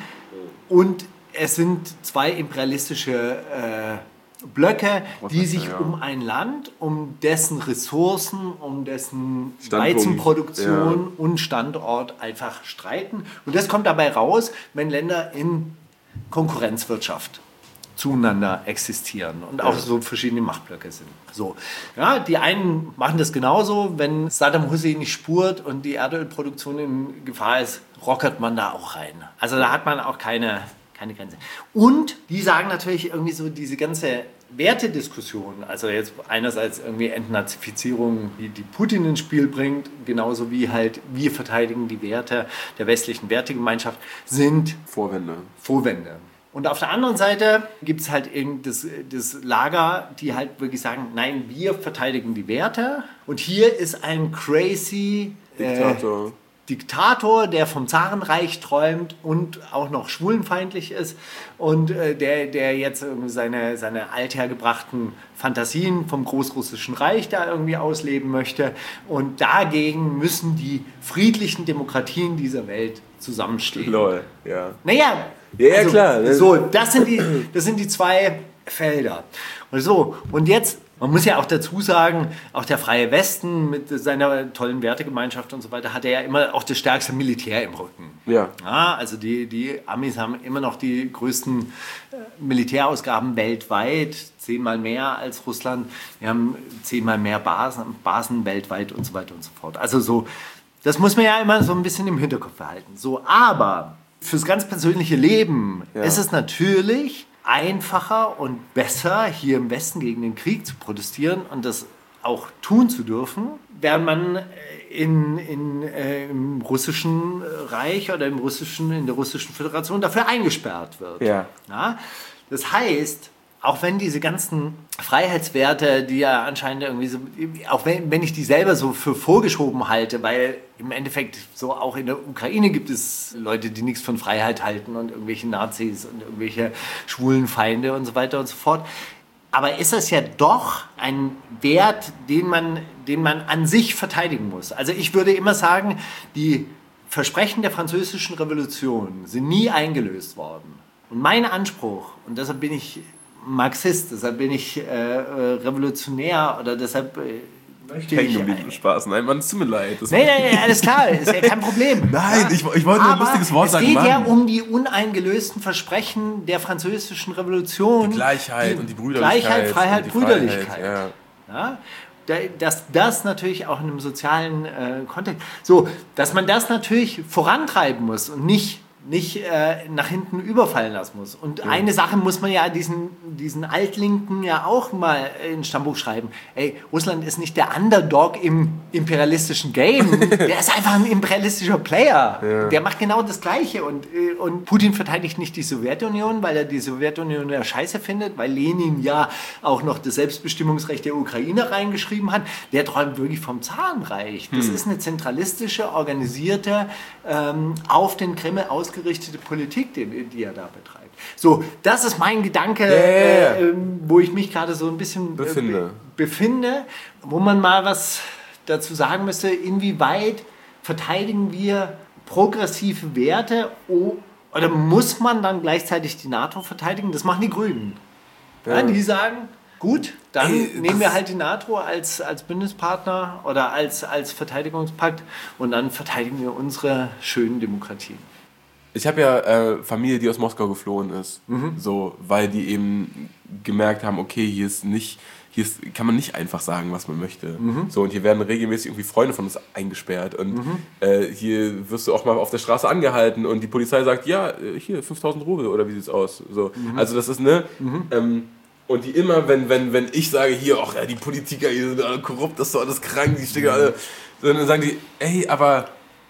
und es sind zwei imperialistische äh, Blöcke, die sich ja. um ein Land, um dessen Ressourcen, um dessen Standpunkt, Weizenproduktion und Standort einfach streiten. Und das kommt dabei raus, wenn Länder in Konkurrenzwirtschaft zueinander existieren und auch so verschiedene Machtblöcke sind. So, ja, die einen machen das genauso, wenn Saddam Hussein nicht spurt und die Erdölproduktion in Gefahr ist, rockert man da auch rein. Also da hat man auch keine Keine Grenze. Und die sagen natürlich irgendwie so diese ganze Wertediskussion, also jetzt einerseits irgendwie Entnazifizierung, die, die Putin ins Spiel bringt, genauso wie halt wir verteidigen die Werte der westlichen Wertegemeinschaft, sind Vorwände. Vorwände. Und auf der anderen Seite gibt es halt eben das, das Lager, die halt wirklich sagen, nein, wir verteidigen die Werte. Und hier ist ein crazy Diktator. Äh, Diktator, der vom Zarenreich träumt und auch noch schwulenfeindlich ist und äh, der, der jetzt irgendwie seine, seine althergebrachten Fantasien vom Großrussischen Reich da irgendwie ausleben möchte. Und dagegen müssen die friedlichen Demokratien dieser Welt zusammenstehen. Lol, ja. Naja, Ja, ja, klar. So, das sind, die, das sind die zwei Felder. Und so, und jetzt, man muss ja auch dazu sagen, auch der Freie Westen mit seiner tollen Wertegemeinschaft und so weiter hat er ja immer auch das stärkste Militär im Rücken. Ja. Ja, also die, die Amis haben immer noch die größten äh, Militärausgaben weltweit, zehnmal mehr als Russland. Wir haben zehnmal mehr Basen, Basen weltweit und so weiter und so fort. Also so, das muss man ja immer so ein bisschen im Hinterkopf behalten. So, aber fürs ganz persönliche Leben Ja. ist es natürlich einfacher und besser, hier im Westen gegen den Krieg zu protestieren und das auch tun zu dürfen, während man in, in, äh, im russischen Reich oder im russischen, in der russischen Föderation dafür eingesperrt wird. Ja. Ja? Das heißt, auch wenn diese ganzen Freiheitswerte, die ja anscheinend irgendwie so, auch wenn, wenn ich die selber so für vorgeschoben halte, weil im Endeffekt so auch in der Ukraine gibt es Leute, die nichts von Freiheit halten und irgendwelche Nazis und irgendwelche schwulen Feinde und so weiter und so fort. Aber ist es ja doch ein Wert, den man, den man an sich verteidigen muss. Also ich würde immer sagen, die Versprechen der Französischen Revolution sind nie eingelöst worden. Und mein Anspruch, und deshalb bin ich Marxist, deshalb bin ich äh, revolutionär oder deshalb äh, möchte ich... Hängen Spaß, nein, Mann, es tut mir leid. Das nein, nein, nein, alles klar, ist ja kein Problem. Nein, ja? ich, ich wollte nur ein lustiges Wort es sagen. Es geht Mann. ja um die uneingelösten Versprechen der Französischen Revolution. Die Gleichheit die und die Brüderlichkeit. Gleichheit, Freiheit, die Brüderlichkeit. Freiheit, ja. Ja? Dass das natürlich auch in einem sozialen äh, Kontext, so, dass man das natürlich vorantreiben muss und nicht, nicht äh, nach hinten überfallen lassen muss. Und ja. eine Sache muss man ja diesen, diesen Altlinken ja auch mal ins Stammbuch schreiben. Ey, Russland ist nicht der Underdog im imperialistischen Game, der ist einfach ein imperialistischer Player. Ja. Der macht genau das Gleiche. Und, und Putin verteidigt nicht die Sowjetunion, weil er die Sowjetunion ja scheiße findet, weil Lenin ja auch noch das Selbstbestimmungsrecht der Ukraine reingeschrieben hat. Der träumt wirklich vom Zarenreich. Das hm. ist eine zentralistische, organisierte, ähm, auf den Kreml ausgerichtete Politik, die, die er da betreibt. So, das ist mein Gedanke, yeah, yeah. Äh, wo ich mich gerade so ein bisschen befinde. Äh, befinde, wo man mal was dazu sagen müsste, inwieweit verteidigen wir progressive Werte oder muss man dann gleichzeitig die NATO verteidigen? Das machen die Grünen. Ja. Ja, die sagen, gut, dann Ey, nehmen wir halt die NATO als, als Bündnispartner oder als, als Verteidigungspakt und dann verteidigen wir unsere schönen Demokratien. Ich habe ja äh, Familie, die aus Moskau geflohen ist, mhm. so, weil die eben gemerkt haben, okay, hier ist nicht, hier ist, kann man nicht einfach sagen, was man möchte. Mhm. So, und hier werden regelmäßig irgendwie Freunde von uns eingesperrt und mhm. äh, hier wirst du auch mal auf der Straße angehalten und die Polizei sagt, ja, hier fünftausend Rubel oder wie sieht's aus? So, mhm. also das ist ne. Mhm. Ähm, und die immer, wenn, wenn, wenn ich sage, hier, ach ja, die Politiker, die sind alle korrupt, das ist doch alles krank, die stecken alle, so, dann sagen die, ey, aber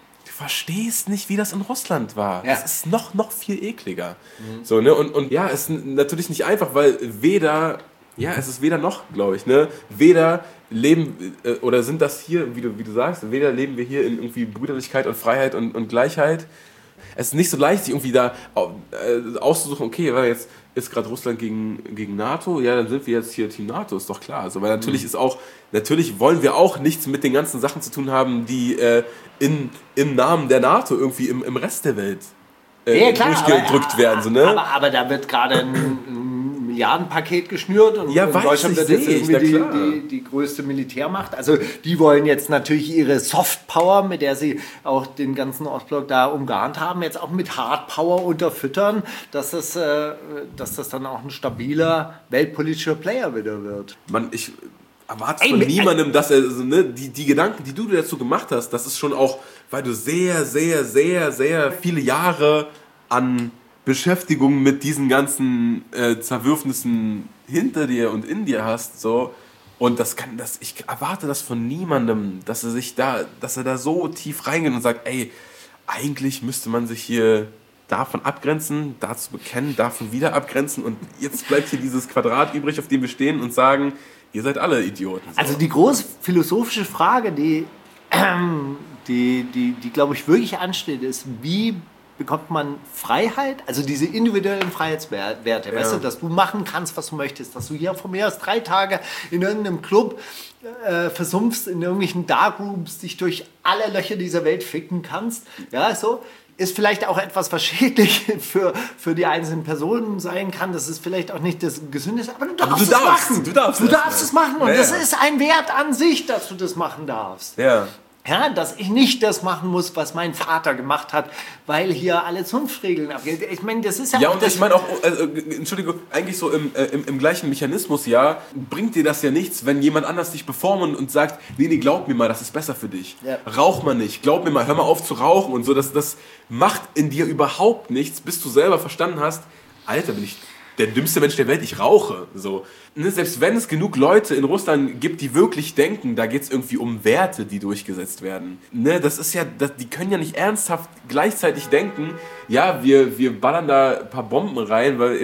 verstehst nicht, wie das in Russland war. Ja. Es ist noch, noch viel ekliger. Mhm. So, ne? Und, und ja, es ist natürlich nicht einfach, weil weder, ja, es ist weder noch, glaube ich, ne? Weder leben, äh, oder sind das hier, wie du, wie du sagst, weder leben wir hier in irgendwie Brüderlichkeit und Freiheit und, und Gleichheit. Es ist nicht so leicht, sich irgendwie da äh, auszusuchen, okay, weil jetzt ist gerade Russland gegen, gegen NATO, ja, dann sind wir jetzt hier Team NATO, ist doch klar. Also, weil natürlich mhm. ist auch, natürlich wollen wir auch nichts mit den ganzen Sachen zu tun haben, die äh, in, im Namen der NATO irgendwie im, im Rest der Welt äh, ja, klar, durchgedrückt aber, werden. So, ne? aber, aber da wird gerade ein, ein Milliardenpaket geschnürt und ja, in weiß Deutschland ich, wird jetzt ich, irgendwie die, die, die größte Militärmacht. Also die wollen jetzt natürlich ihre Softpower, mit der sie auch den ganzen Ostblock da umgarnt haben, jetzt auch mit Hardpower unterfüttern, dass das, äh, dass das dann auch ein stabiler weltpolitischer Player wieder wird. Man, ich erwarte von niemandem, dass er, also, ne, die, die Gedanken, die du dir dazu gemacht hast, das ist schon auch, weil du sehr, sehr, sehr, sehr viele Jahre an Beschäftigung mit diesen ganzen äh, Zerwürfnissen hinter dir und in dir hast, so. Und das kann, das, ich erwarte das von niemandem, dass er sich da, dass er da so tief reingeht und sagt, ey, eigentlich müsste man sich hier davon abgrenzen, dazu bekennen, davon wieder abgrenzen und jetzt bleibt hier dieses Quadrat übrig, auf dem wir stehen und sagen, ihr seid alle Idioten. So. Also die große philosophische Frage, die, ähm, die, die, die glaube ich wirklich ansteht, ist, wie bekommt man Freiheit, also diese individuellen Freiheitswerte, ja. Weißt du, dass du machen kannst, was du möchtest, dass du hier von mir aus drei Tage in irgendeinem Club äh, versumpfst, in irgendwelchen Darkrooms dich durch alle Löcher dieser Welt ficken kannst, ja, so, ist vielleicht auch etwas, was schädlich für, für die einzelnen Personen sein kann, das ist vielleicht auch nicht das Gesündeste, aber du darfst, aber du es darfst machen. Du darfst, du darfst es machen und ja. das ist ein Wert an sich, dass du das machen darfst. Ja. Ja, dass ich nicht das machen muss, was mein Vater gemacht hat, weil hier alle Zunftregeln abgehen. Ich meine, das ist ja, ja auch... und ich meine auch, also, Entschuldigung, eigentlich so im, äh, im, im gleichen Mechanismus, ja, bringt dir das ja nichts, wenn jemand anders dich beformt und sagt, nee, nee, glaub mir mal, das ist besser für dich. Ja. Rauch mal nicht, glaub mir mal, hör mal auf zu rauchen und so. Das, das macht in dir überhaupt nichts, bis du selber verstanden hast, Alter, bin ich der dümmste Mensch der Welt, ich rauche. So. Ne, selbst wenn es genug Leute in Russland gibt, die wirklich denken, da geht es irgendwie um Werte, die durchgesetzt werden. Ne, das ist ja, das, die können ja nicht ernsthaft gleichzeitig denken, ja, wir, wir ballern da ein paar Bomben rein, weil jetzt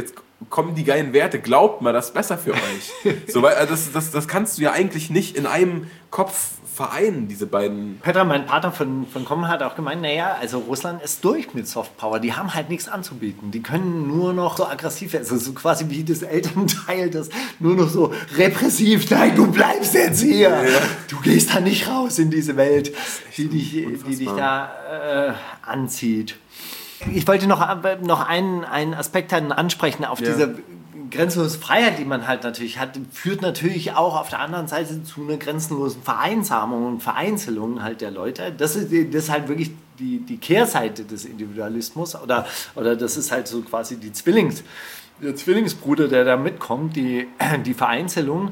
kommen die geilen Werte, glaubt mal, das ist besser für euch. So, weil äh, das, das, das kannst du ja eigentlich nicht in einem Kopf vereinen, diese beiden. Petra, mein Partner von, von Kommen hat auch gemeint, naja, also Russland ist durch mit Softpower, die haben halt nichts anzubieten. Die können nur noch so aggressiv werden, also so quasi wie das Elternteil, das nur noch so repressiv, nein, du bleibst jetzt hier. Ja. Du gehst da nicht raus in diese Welt, die dich, die dich da äh, anzieht. Ich wollte noch, noch einen, einen Aspekt ansprechen auf ja. diese grenzenlose Freiheit, die man halt natürlich hat, führt natürlich auch auf der anderen Seite zu einer grenzenlosen Vereinsamung und Vereinzelung halt der Leute. Das ist, das ist halt wirklich die, die Kehrseite des Individualismus oder, oder das ist halt so quasi die Zwillings, der Zwillingsbruder, der da mitkommt, die, die Vereinzelung.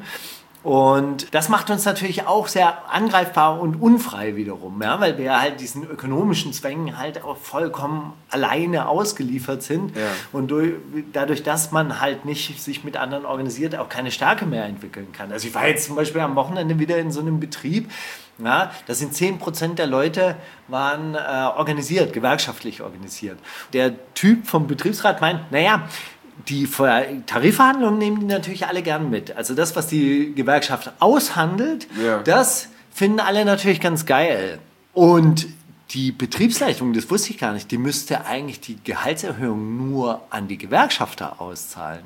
Und das macht uns natürlich auch sehr angreifbar und unfrei wiederum, ja, weil wir halt diesen ökonomischen Zwängen halt auch vollkommen alleine ausgeliefert sind ja. und durch, dadurch, dass man halt nicht sich mit anderen organisiert, auch keine Stärke mehr entwickeln kann. Also ich war jetzt zum Beispiel am Wochenende wieder in so einem Betrieb, ja, da sind zehn Prozent der Leute waren äh, organisiert, gewerkschaftlich organisiert. Der Typ vom Betriebsrat meint, naja, die Tarifverhandlungen nehmen die natürlich alle gern mit. Also das, was die Gewerkschaft aushandelt, ja. das finden alle natürlich ganz geil. Und die Betriebsleitung, das wusste ich gar nicht, die müsste eigentlich die Gehaltserhöhung nur an die Gewerkschafter auszahlen.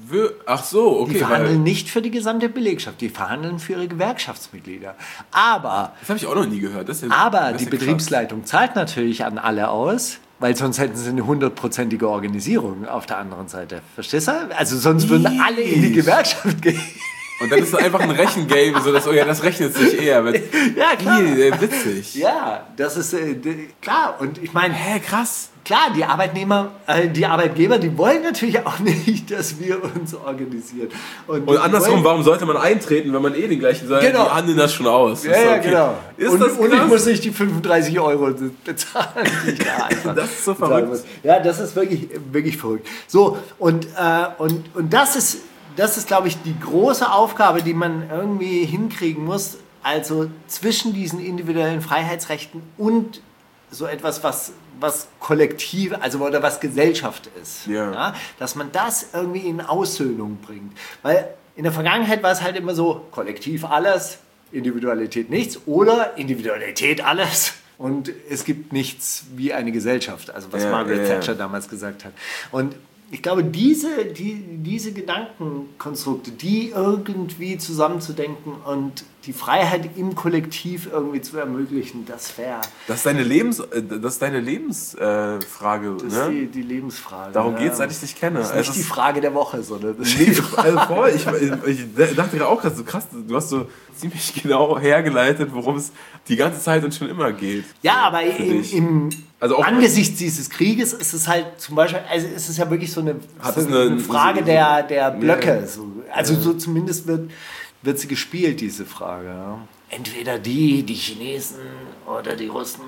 Ach so, okay. Die verhandeln nicht für die gesamte Belegschaft, die verhandeln für ihre Gewerkschaftsmitglieder. Aber, das habe ich auch noch nie gehört. Das ist ja, aber das ist die ja Betriebsleitung zahlt natürlich an alle aus. Weil sonst hätten sie eine hundertprozentige Organisierung auf der anderen Seite. Verstehst du? Also sonst würden alle in die Gewerkschaft gehen. Und dann ist es einfach ein Rechengame, so dass, oh ja, das rechnet sich eher. Mit, ja, klar. Ih, witzig. Ja, das ist äh, klar. Und ich meine, hä, krass. Klar, die Arbeitnehmer, äh, die Arbeitgeber, die wollen natürlich auch nicht, dass wir uns organisieren. Und, und andersrum, wollen, warum sollte man eintreten, wenn man eh den gleichen sagt, genau. die handeln das schon aus. Ja, ja, okay. Genau. Ist und, das und ich muss nicht die fünfunddreißig Euro bezahlen, die ich da einfach das ist so verrückt. Ja, das ist wirklich, wirklich verrückt. So, und, äh, und, und das ist, das ist, glaube ich, die große Aufgabe, die man irgendwie hinkriegen muss. Also zwischen diesen individuellen Freiheitsrechten und so etwas, was, was kollektiv, also oder was Gesellschaft ist. Ja. Ja, dass man das irgendwie in Aussöhnung bringt. Weil in der Vergangenheit war es halt immer so, kollektiv alles, Individualität nichts oder Individualität alles. Und es gibt nichts wie eine Gesellschaft, also was ja, Margaret ja, Thatcher ja. damals gesagt hat. Und ich glaube, diese, die, diese Gedankenkonstrukte, die irgendwie zusammenzudenken und die Freiheit im Kollektiv irgendwie zu ermöglichen, das wäre... Das ist deine Lebens, das ist deine Lebensfrage, Das ne? ist die, die Lebensfrage. Darum ja. geht es, seit ich dich kenne. Das ist nicht also die Frage der Woche, sondern das nee, also voll, ich, ich dachte gerade auch, so krass, du hast so ziemlich genau hergeleitet, worum es die ganze Zeit und schon immer geht. Ja, aber im, im also auch angesichts dieses Krieges ist es halt zum Beispiel, also ist es ja wirklich so eine, so eine, eine Frage so, der, der Blöcke. Ja. So. Also so zumindest wird, wird sie gespielt, diese Frage. Ja. Entweder die, die Chinesen oder die Russen.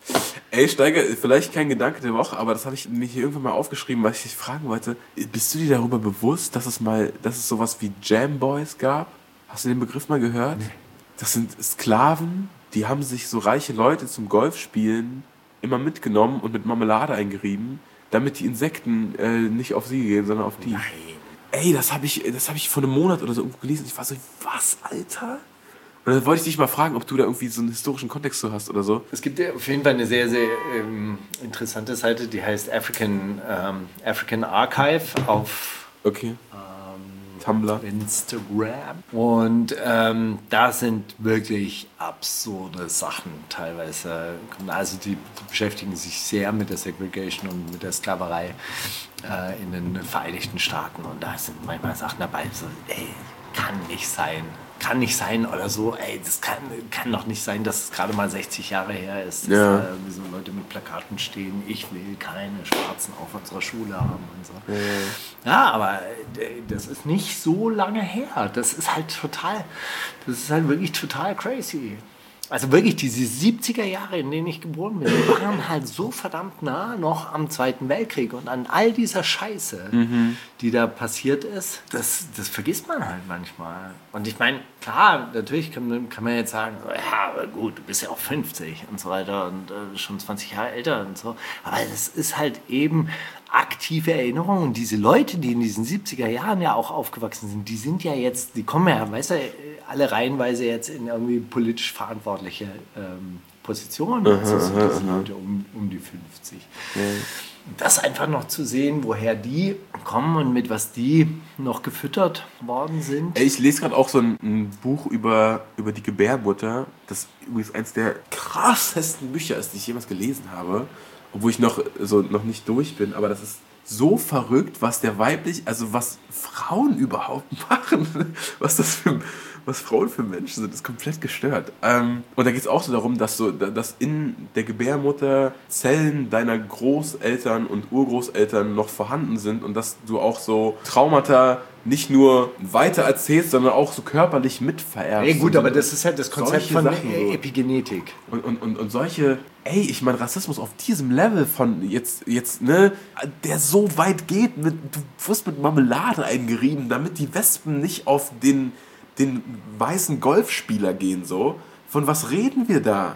Ey, Steiger, vielleicht kein Gedanke der Woche, aber das habe ich mir hier irgendwann mal aufgeschrieben, weil ich dich fragen wollte. Bist du dir darüber bewusst, dass es mal, dass es sowas wie Jam Boys gab? Hast du den Begriff mal gehört? Nee. Das sind Sklaven, die haben sich so reiche Leute zum Golfspielen immer mitgenommen und mit Marmelade eingerieben, damit die Insekten äh, nicht auf sie gehen, sondern auf die. Nein. Ey, das habe ich, das hab ich vor einem Monat oder so irgendwo gelesen. Ich war so, was, Alter? Und dann wollte ich dich mal fragen, ob du da irgendwie so einen historischen Kontext so hast oder so. Es gibt ja auf jeden Fall eine sehr, sehr ähm, interessante Seite, die heißt African, ähm, African Archive auf okay. ähm, Tumblr. Instagram. Und ähm, da sind wirklich absurde Sachen teilweise. Also die beschäftigen sich sehr mit der Segregation und mit der Sklaverei äh, in den Vereinigten Staaten. Und da sind manchmal Sachen dabei, so, ey, kann nicht sein. Kann nicht sein oder so, ey, das kann, kann doch nicht sein, dass es gerade mal sechzig Jahre her ist, dass ja. da so Leute mit Plakaten stehen, ich will keine Schwarzen auf unserer Schule haben und so. Ja, ja aber das ist nicht so lange her. Das ist halt total, das ist halt wirklich total crazy. Also wirklich diese siebziger Jahre, in denen ich geboren bin, waren halt so verdammt nah noch am Zweiten Weltkrieg und an all dieser Scheiße, mhm. die da passiert ist, das, das vergisst man halt manchmal. Und ich meine, klar, natürlich kann, kann man jetzt sagen, ja, aber gut, du bist ja auch fünfzig und so weiter und äh, schon zwanzig Jahre älter und so. Aber es ist halt eben aktive Erinnerung. Und diese Leute, die in diesen siebziger Jahren ja auch aufgewachsen sind, die sind ja jetzt, die kommen ja, weißt du, alle reihenweise jetzt in irgendwie politisch verantwortliche ähm, Positionen. Aha, also so aha, diese aha. Leute um, um die fünfzig. Ja. Das einfach noch zu sehen, woher die kommen und mit was die noch gefüttert worden sind. Ey, ich lese gerade auch so ein, ein Buch über, über die Gebärmutter, das übrigens eins der krassesten Bücher ist, die ich jemals gelesen habe, obwohl ich noch, so, noch nicht durch bin, aber das ist so verrückt, was der weiblich, also was Frauen überhaupt machen, was das für, was Frauen für Menschen sind, ist komplett gestört. Ähm, und da geht es auch so darum, dass, so, dass in der Gebärmutter Zellen deiner Großeltern und Urgroßeltern noch vorhanden sind und dass du auch so Traumata nicht nur weiter erzählst, sondern auch so körperlich mitvererbst. Ja, gut, und aber das ist halt das Konzept solche von Sachen so. Epigenetik. Und, und, und, und solche, ey, ich meine, Rassismus auf diesem Level von jetzt, jetzt, ne, der so weit geht, mit, du wirst mit Marmelade eingerieben, damit die Wespen nicht auf den, den weißen Golfspieler gehen, so. Von was reden wir da?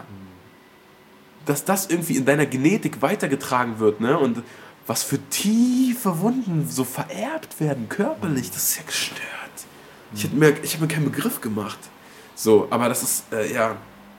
Dass das irgendwie in deiner Genetik weitergetragen wird, ne, und was für tiefe Wunden so vererbt werden, körperlich, das ist ja gestört. Ich habe mir, ich hab mir keinen Begriff gemacht. So, aber das ist, äh, ja,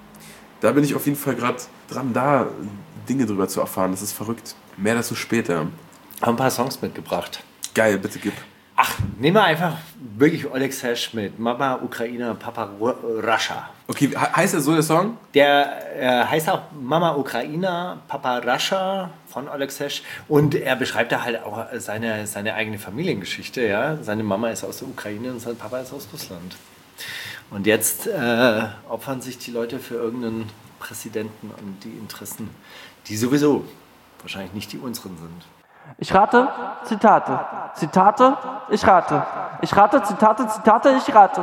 da bin ich auf jeden Fall gerade dran, da Dinge drüber zu erfahren. Das ist verrückt. Mehr dazu später. Haben ein paar Songs mitgebracht. Geil, bitte gib. Ach, nehmen wir einfach wirklich Oleg Sesh mit. Mama Ukrainer, Papa Ru- Russia. Okay, he- heißt der so der Song? Der äh, heißt auch Mama Ukrainer, Papa Russia von Oleg Sesh. Und er beschreibt da halt auch seine, seine eigene Familiengeschichte. Ja? Seine Mama ist aus der Ukraine und sein Papa ist aus Russland. Und jetzt äh, opfern sich die Leute für irgendeinen Präsidenten und die Interessen, die sowieso wahrscheinlich nicht die unseren sind. Ich rate, Zitate. Zitate, ich rate. Ich rate, Zitate, Zitate, ich rate.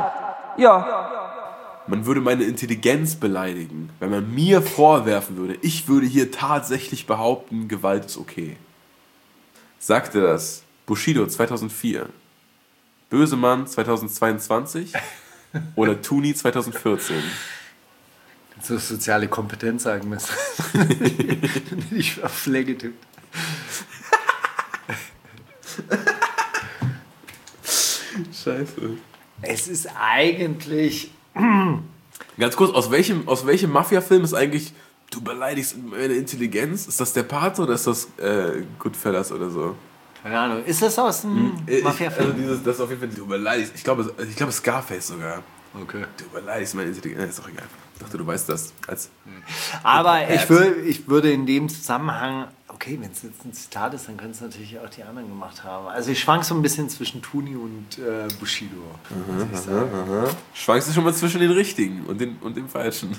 Ja. Man würde meine Intelligenz beleidigen, wenn man mir vorwerfen würde, ich würde hier tatsächlich behaupten, Gewalt ist okay. Sagte das Bushido zweitausendvier, Bösemann zweitausendzweiundzwanzig oder Tuni zweitausendvierzehn? So soziale Kompetenz sagen müssen. Ich auf Play getippt. Scheiße. Es ist eigentlich... Ganz kurz, aus welchem, aus welchem Mafia-Film ist eigentlich, du beleidigst meine Intelligenz? Ist das der Pate oder ist das äh, Goodfellas oder so? Keine Ahnung. Ist das aus dem Ich, Mafia-Film? also dieses, das ist auf jeden Fall, du beleidigst, ich glaube, ich glaube Scarface sogar. Okay. Du beleidigst meine Intelligenz, ist doch egal. Ich dachte, du weißt das. Als Aber ich, wür, ich würde in dem Zusammenhang, okay, wenn es jetzt ein Zitat ist, dann können es natürlich auch die anderen gemacht haben. Also ich schwank so ein bisschen zwischen Tuni und äh, Bushido. muss ich sagen. schwankst du schon mal zwischen den richtigen und, den, und dem falschen.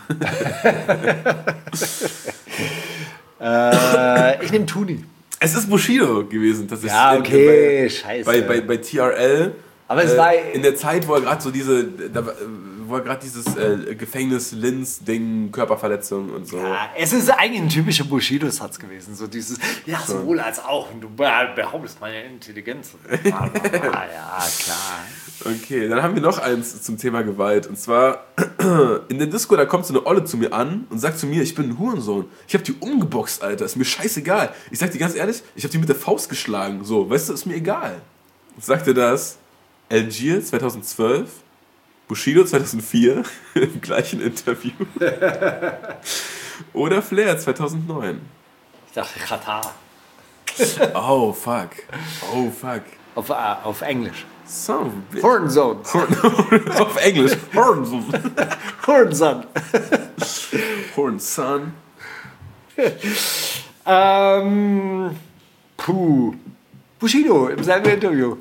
äh, ich nehme Tuni. Es ist Bushido gewesen, tatsächlich. Ja, okay, bei, scheiße. Bei, bei, bei T R L. Aber es äh, war- in der Zeit, wo er gerade so diese, da, war- wo er gerade dieses äh, Gefängnis-Linz-Ding, Körperverletzung und so. Ja, es ist eigentlich ein typischer Bushido-Satz gewesen. So dieses, ja, sowohl als auch. Und du behauptest meine Intelligenz. Ja, ja, klar. Okay, dann haben wir noch eins zum Thema Gewalt. Und zwar, in der Disco, da kommt so eine Olle zu mir an und sagt zu mir, ich bin ein Hurensohn. Ich hab die umgeboxt, Alter. Ist mir scheißegal. Ich sag dir ganz ehrlich, ich hab die mit der Faust geschlagen. So, weißt du, ist mir egal. Sagte das Algier zweitausendzwölf, Bushido zweitausendvier im gleichen Interview oder Flair zweitausendneun. Ich dachte Katar. Oh, fuck. Oh, fuck. Auf, äh, auf Englisch. So, Hornzone. auf Englisch. Horn, Hornson. Horn, son. ähm, puh. Bushido im selben Interview.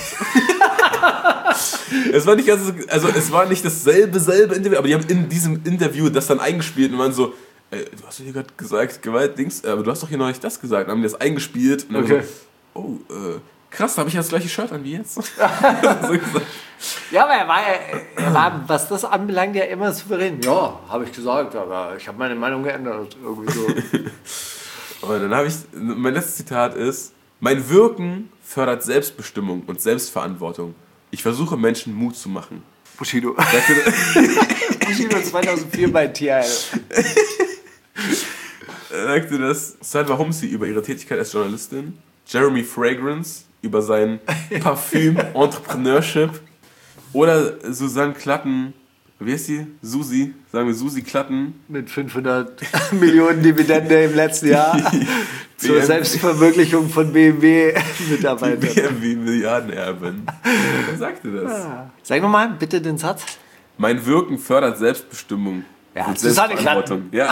Es war nicht ganz, so- also es war nicht dasselbe selbe Interview, aber die haben in diesem Interview das dann eingespielt und waren so, ey, du hast doch hier gerade gesagt, Gewalt, Dings, aber du hast doch hier noch nicht das gesagt. Dann haben die das eingespielt und dann Okay. so, oh, äh, krass, da habe ich ja das gleiche Shirt an wie jetzt. so gesagt. Ja, aber er war, er war, was das anbelangt, ja immer souverän. Ja, habe ich gesagt, aber ich habe meine Meinung geändert. Irgendwie so. Und dann habe ich, mein letztes Zitat ist, mein Wirken fördert Selbstbestimmung und Selbstverantwortung. Ich versuche Menschen Mut zu machen. Bushido. Sagte, Bushido zweitausendvier bei T R L. sagte das Salva Humsi über ihre Tätigkeit als Journalistin. Jeremy Fragrance über sein Parfüm Entrepreneurship. Oder Susanne Klatten, wie heißt die? Susi, sagen wir Susi Klatten. Mit fünfhundert Millionen Dividende im letzten Jahr zur Selbstverwirklichung von B M W-Mitarbeitern. B M W-Milliardenerbin. Wer sagte das? Ja. Sag nochmal bitte den Satz. Mein Wirken fördert Selbstbestimmung. Ja, und Susanne Selbstverantwortung. Ja.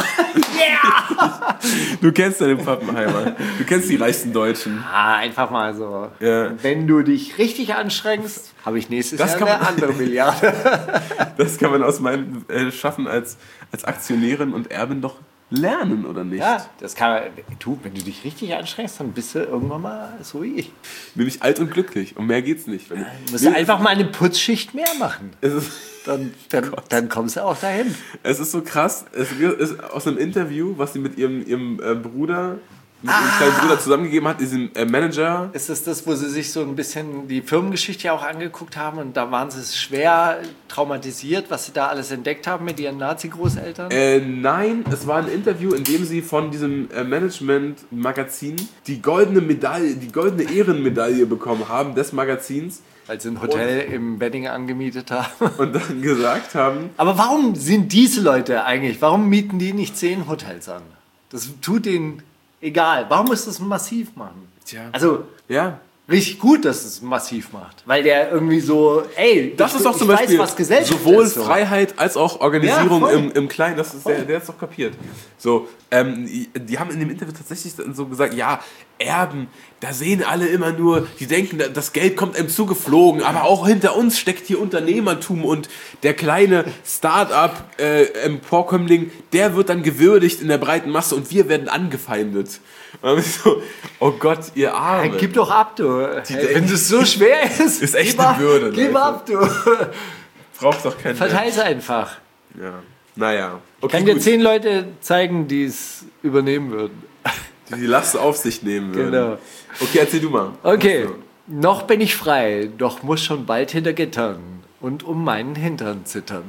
Yeah! Du kennst ja den Pappenheimer. Du kennst die reichsten Deutschen. Ah, einfach mal so. Ja. Wenn du dich richtig anstrengst, habe ich nächstes Das Jahr kann eine man- andere Milliarde. Das kann man aus meinem äh, Schaffen als, als Aktionärin und Erbin doch lernen, oder nicht? Ja, das kann man. Du, wenn du dich richtig anstrengst, dann bist du irgendwann mal so wie ich. Nämlich alt und glücklich. Um mehr geht's nicht. Wenn du, Du musst einfach mal eine Putzschicht mehr machen. es, ist, Dann, dann, dann kommst du auch dahin. es ist so krass. Es ist aus einem Interview, was sie mit ihrem, ihrem äh, Bruder, mit ihrem kleinen Bruder zusammengegeben hat, diesem äh, Manager. Ist das das, wo sie sich so ein bisschen die Firmengeschichte auch angeguckt haben und da waren sie schwer traumatisiert, was sie da alles entdeckt haben mit ihren Nazi-Großeltern? Äh, nein, es war ein Interview, in dem sie von diesem äh, Management-Magazin die goldene Medaille, die goldene Ehrenmedaille bekommen haben des Magazins Weil sie ein Hotel im Wedding angemietet haben. und dann gesagt haben, Aber warum sind diese Leute eigentlich, warum mieten die nicht zehn Hotels an? Das tut denen egal. Warum muss das massiv machen? Tja. Also, ja, richtig gut, dass es massiv macht. Weil der irgendwie so, ey, das ich, ist doch zum ich Beispiel weiß, was Gesellschaft sowohl ist. So. Freiheit als auch Organisierung Ja, voll. im, im Kleinen. Das ist der, der ist doch kapiert. So, ähm, die, die haben in dem Interview tatsächlich dann so gesagt, ja, Erben, da sehen alle immer nur, die denken, das Geld kommt einem zugeflogen, aber auch hinter uns steckt hier Unternehmertum und der kleine Start-up äh, Emporkömmling, der wird dann gewürdigt in der breiten Masse und wir werden angefeindet. Und dann bin ich so, oh Gott, ihr Arme. Hey, gib doch ab, du. Hey, denken- wenn das so schwer ist, Ist echt gib eine ab, Bürde, Gib Leute. ab, du. Braucht doch keinen Verteil es einfach. Ja. Naja. Ich Okay, kann dir gut. zehn Leute zeigen, die es übernehmen würden. Die die Last auf sich nehmen würden. Genau. Okay, erzähl du mal. Okay, So. noch bin ich frei, doch muss schon bald hinter Gittern und um meinen Hintern zittern.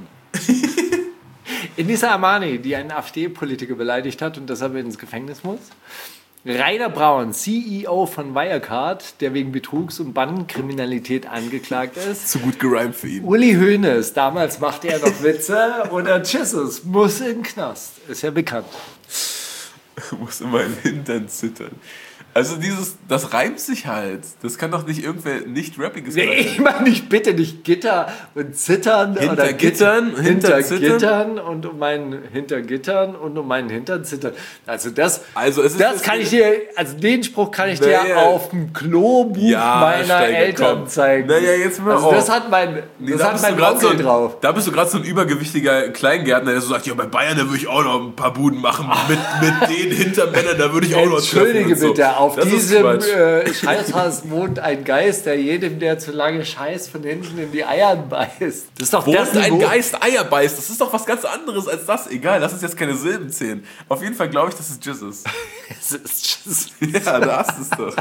Inisa Amani, die einen AfD-Politiker beleidigt hat und deshalb ins Gefängnis muss. Rainer Braun, C E O von Wirecard, der wegen Betrugs- und Bandenkriminalität angeklagt ist. Zu gut gerimt für ihn. Uli Hoeneß, damals machte er noch Witze. Oder Jesus, muss in den Knast. Ist ja bekannt. Muss immer in den Hintern zittern. Also dieses, das reimt sich halt. Das kann doch nicht irgendwer nicht rappiges Nee, ich meine nicht, bitte nicht Gitter und Zittern. Hinter oder Gittern, hinter, hinter Zittern? Gittern und um meinen hinter Gittern und um meinen Hintern zittern. Also das, Also es ist das jetzt- kann ich dir, also den Spruch kann ich dir Naja. auf dem Klobuch Ja, meiner Steiger, Eltern komm. zeigen. Naja, jetzt mal also auf. das hat mein, Nee, das da hat bist du mein grad so Onkel ein, drauf. da bist du gerade so ein übergewichtiger Kleingärtner, der so sagt, ja, bei Bayern, da würde ich auch noch ein paar Buden machen. Mit, mit den Hintermännern, da würde ich auch noch treffen. Entschuldige und so. bitte, auf Das ist diesem Quatsch. äh, Scheißhaus wohnt ein Geist, der jedem, der zu lange scheißt, von hinten in die Eier beißt. Das ist doch Wo das ein Niveau. Geist Eier beißt, das ist doch was ganz anderes als das. Egal, lass uns jetzt keine Silben zählen. Auf jeden Fall glaube ich, dass es Jizz ist. Es ist just, Ja, da hast du es doch.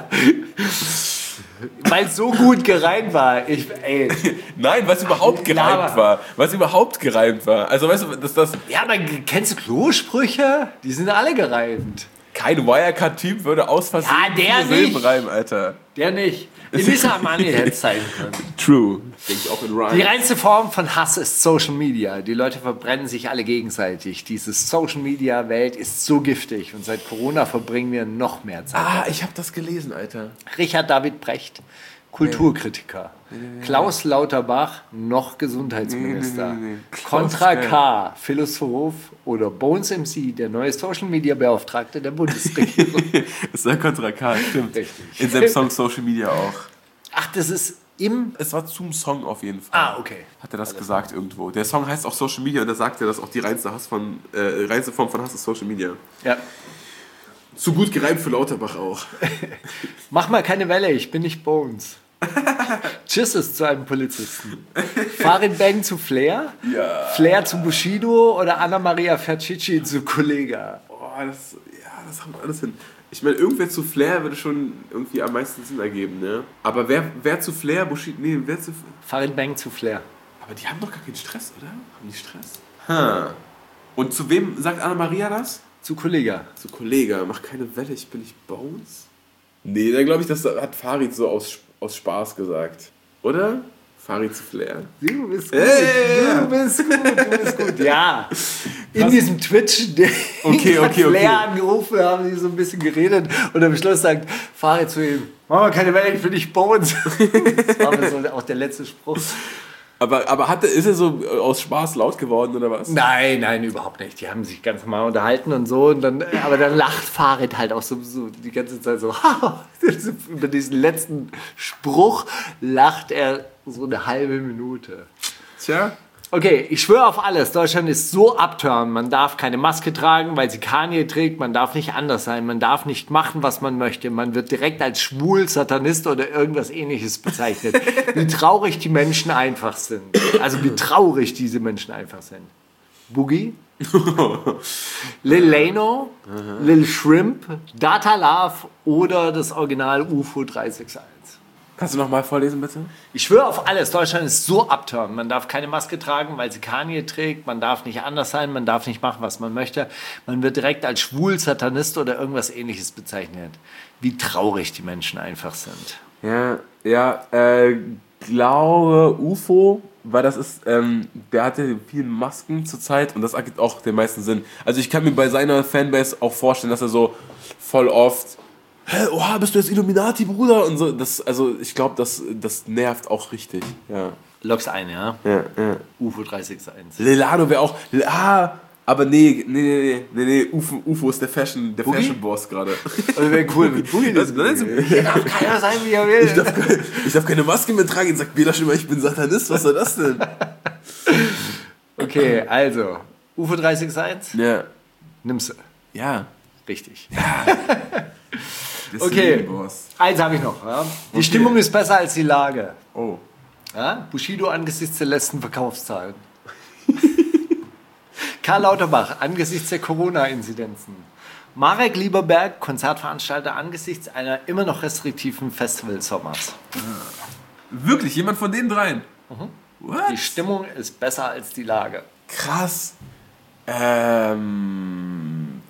weil es so gut gereimt war. Ich, ey, Nein, weil es überhaupt gereimt Laber. war. Weil es überhaupt gereimt war. Also weißt du, dass das ja, aber kennst du Klosprüche? Die sind alle gereimt. kein Wirecard-Typ würde aus Versehen Ja, der viele Silben nicht. reimen, Alter. Der nicht. Elisa Amani hätte es sein können. True. Denke ich auch in Rhyme. Die reinste Form von Hass ist Social Media. Die Leute verbrennen sich alle gegenseitig. Diese Social Media Welt ist so giftig und seit Corona verbringen wir noch mehr Zeit. Ah, ich habe das gelesen, Alter. Richard David Precht, Kulturkritiker. Klaus Lauterbach, noch Gesundheitsminister. Nee, nee, nee, nee. Contra Klaus, K, Philosoph. Oder Bones M C, der neue Social Media Beauftragte der Bundesregierung. ist der Contra K, stimmt. Richtig. In seinem Song Social Media auch. Ach, das ist im... Es war zum Song auf jeden Fall. Ah, okay. Hat er das gesagt irgendwo. Der Song heißt auch Social Media und da sagt er, dass auch die reinste, Hass von, äh, reinste Form von Hass ist Social Media. Ja. Zu gut gereimt für Lauterbach auch. Mach mal keine Welle, ich bin nicht Bones. Tschüss ist zu einem Polizisten. Farid Bang zu Flair? Ja. Flair zu Bushido oder Anna-Maria Fercici zu Kollega? Boah, das, ja, das haut alles hin. Ich meine, irgendwer zu Flair würde schon irgendwie am meisten Sinn ergeben, ne? Aber wer, wer zu Flair, Bushido, nee, wer zu... Farid Bang zu Flair. Aber die haben doch gar keinen Stress, oder? Haben die Stress? Ha. Und zu wem sagt Anna-Maria das? Zu Kollega. Zu Kollega, mach keine Welle, ich bin nicht Bones. Nee, da glaube ich, das hat Farid so aus, aus Spaß gesagt. Oder? Farid zu Flair. Du bist gut, Hey, du bist gut, du bist gut. Ja, in diesem Twitch, der Okay, okay, Flair okay. angerufen, haben die so ein bisschen geredet und am Schluss sagt Farid zu ihm, mach mal keine Welt für dich Bones. Das war mir so auch der letzte Spruch. Aber, aber hat, ist er so aus Spaß laut geworden oder was? Nein, nein, überhaupt nicht. Die haben sich ganz normal unterhalten und so. Und dann, aber dann lacht Farid halt auch so, so die ganze Zeit so. Über diesen letzten Spruch lacht er so eine halbe Minute. Tja. Okay, ich schwöre auf alles. Deutschland ist so upturn. Man darf keine Maske tragen, weil sie Kanye trägt. Man darf nicht anders sein. Man darf nicht machen, was man möchte. Man wird direkt als schwul, Satanist oder irgendwas Ähnliches bezeichnet. Wie traurig die Menschen einfach sind. Also wie traurig diese Menschen einfach sind. Boogie, Lil Lano, Lil Shrimp, Data Love oder das Original U F O drei sechs eins. Kannst du noch mal vorlesen, bitte? Ich schwöre auf alles, Deutschland ist so upturn. Man darf keine Maske tragen, weil sie Kanye trägt. Man darf nicht anders sein, man darf nicht machen, was man möchte. Man wird direkt als schwul, Satanist oder irgendwas Ähnliches bezeichnet. Wie traurig die Menschen einfach sind. Ja, ja, äh, glaube U F O, weil das ist, ähm, der hatte viele Masken zurzeit und das ergibt auch den meisten Sinn. Also ich kann mir bei seiner Fanbase auch vorstellen, dass er so voll oft hä, oha, bist du jetzt Illuminati, Bruder? Und so, das, also ich glaube, das, das nervt auch richtig, ja. Logs ein, ja? Ja, ja. U F O drei sechs eins. Lelano wäre auch, ah, aber nee, nee, nee, nee, nee, U F O, U F O ist der Fashion, der Fashion-Boss gerade. Das wäre cool, mit Boogie das Hier darf keiner sein, wie er will. Ich darf, ich darf keine Maske mehr tragen, sagt Bela schon mal, ich bin Satanist, was soll das denn? Okay, also, U F O drei sechs eins, Ja, nimmst du. ja. Richtig. Das Okay, ist Boss. eins habe ich noch. Ja? Die Okay. Stimmung ist besser als die Lage. Oh. Ja? Bushido angesichts der letzten Verkaufszahlen. Karl Lauterbach angesichts der Corona-Inzidenzen. Marek Lieberberg, Konzertveranstalter angesichts einer immer noch restriktiven Festivalsommers. Wirklich, jemand von den dreien? What? Die Stimmung ist besser als die Lage. Krass. Ähm,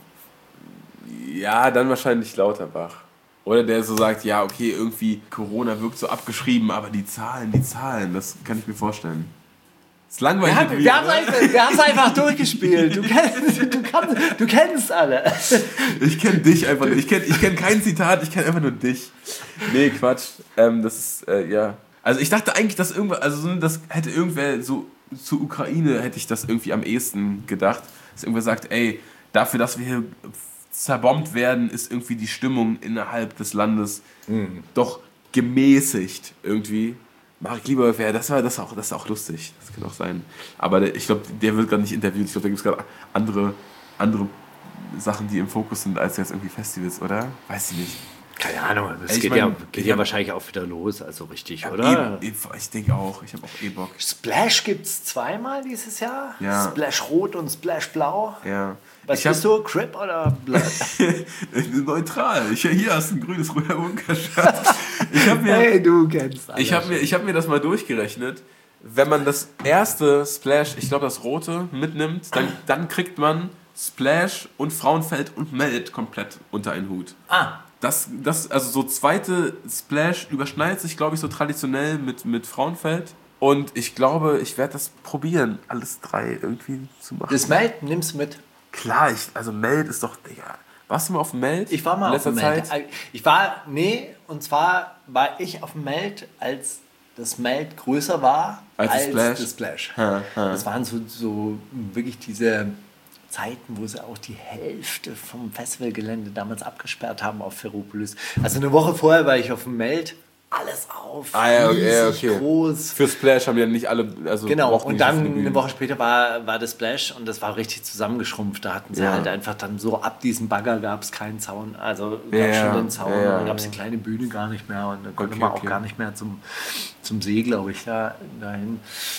ja, dann wahrscheinlich Lauterbach. Oder der so sagt, ja, okay, irgendwie Corona wirkt so abgeschrieben, aber die Zahlen, die Zahlen, das kann ich mir vorstellen. Das ist langweilig. Wir haben mit wir mir, haben's oder? einfach, wir haben's einfach durchgespielt. Du kennst, du, kannst, du kennst alle. Ich kenne dich einfach nicht. Ich kenne ich kenn kein Zitat, ich kenne einfach nur dich. Nee, Quatsch. Ähm, das ist, äh, ja. Also ich dachte eigentlich, dass irgendwer, also so, das hätte irgendwer so zur Ukraine hätte ich das irgendwie am ehesten gedacht. Dass irgendwer sagt, ey, dafür, dass wir hier zerbombt werden, ist irgendwie die Stimmung innerhalb des Landes Mhm. doch gemäßigt irgendwie. Marek Lieberberg, das war das auch, das ist auch lustig. Das kann auch sein. Aber der, ich glaube, der wird gerade nicht interviewt. Ich glaube, da gibt es gerade andere, andere Sachen, die im Fokus sind, als jetzt irgendwie Festivals, oder? Weiß ich nicht. Keine Ahnung, das Ich geht, mein, ja, geht ich ja hab- wahrscheinlich auch wieder los, also richtig, oder? Eh, eh, ich denke auch. Ich habe auch eh Bock. Splash gibt es zweimal dieses Jahr. Ja. Splash Rot und Splash Blau. Ja. Was ich hab- bist du, Crip oder Blood? Ich bin neutral. Ich, hier hast du ein grünes Roter Bunker-Shirt. Ich habe mir, Hey, du kennst alle. ich hab mir, ich hab mir das mal durchgerechnet. Wenn man das erste Splash, ich glaube das rote, mitnimmt, dann, dann kriegt man Splash und Frauenfeld und Melt komplett unter einen Hut. Ah, Das, das, also so zweite Splash überschneidet sich, glaube ich, so traditionell mit, mit Frauenfeld. Und ich glaube, ich werde das probieren, alles drei irgendwie zu machen. das Meld nimmst du mit. Klar, ich, also Meld ist doch, Digga. Warst du mal auf dem Meld? Ich war mal in auf dem letzter Meld. Zeit? Ich war, nee, und zwar war ich auf dem Meld, als das Meld größer war Als das Splash? das Splash. Ha, ha. Das waren so, so wirklich diese Zeiten, wo sie auch die Hälfte vom Festivalgelände damals abgesperrt haben auf Ferropolis. Also eine Woche vorher war ich auf dem Meld, alles auf, Ah, ja, okay, ja, riesig okay. groß. Für Splash haben ja nicht alle, also Genau, brauchten und nicht so dann viele Bühnen. eine Woche später war, war das Splash und das war richtig zusammengeschrumpft. Da hatten sie Ja. halt einfach dann so, ab diesem Bagger gab es keinen Zaun. Also gab Ja, es ja. schon den Zaun, Ja, ja. dann gab es die kleine Bühne gar nicht mehr und dann konnte Okay, man okay. auch gar nicht mehr zum, zum See, glaube ich, da, dahin.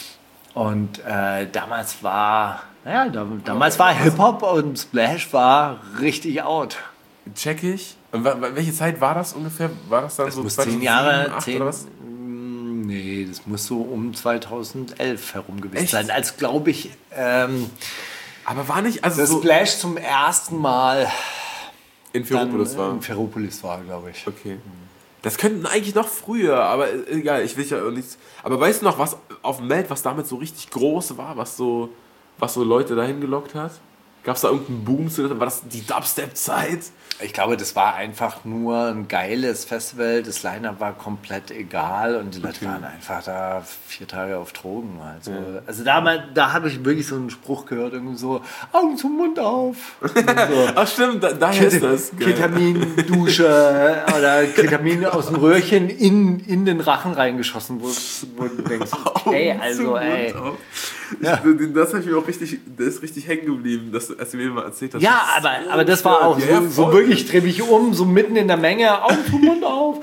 Und äh, damals war, naja, da, damals war Hip-Hop und Splash war richtig out. Check ich. Und wa- wa- welche Zeit war das ungefähr? War das dann so Muss zehn zweitausendsieben, Jahre, acht zehn, oder was? Mm, nee, das muss so um zweitausendelf herum gewesen Echt? sein. Als, glaube ich, ähm, Aber war nicht, also das so, Splash zum ersten Mal In Ferropolis dann, war. In Ferropolis war, glaube ich. Okay. Das könnten eigentlich noch früher, aber egal, ich will ja auch nichts. Aber weißt du noch, was auf dem Meld, was damit so richtig groß war, was so, was so Leute dahin gelockt hat? Gab es da irgendeinen Boom zu? War das die Dubstep-Zeit? Ich glaube, das war einfach nur ein geiles Festival. Das Line-Up war komplett egal und die Leute waren einfach da vier Tage auf Drogen. Also, ja. also da, da habe ich wirklich so einen Spruch gehört, irgendwie so, Augen zum Mund auf. So. Ach stimmt, da, daher ist das. Ketamin-Dusche oder Ketamin aus dem Röhrchen in, in den Rachen reingeschossen, wo, wo du denkst, ey, also ey. Ja. Ich, das habe ich mir auch richtig, das ist richtig hängen geblieben, dass, als du mir mal erzählt hast. Ja, aber, so aber das war auch ja, so, so wirklich, dreh mich um, so mitten in der Menge, Augen zum Mund auf.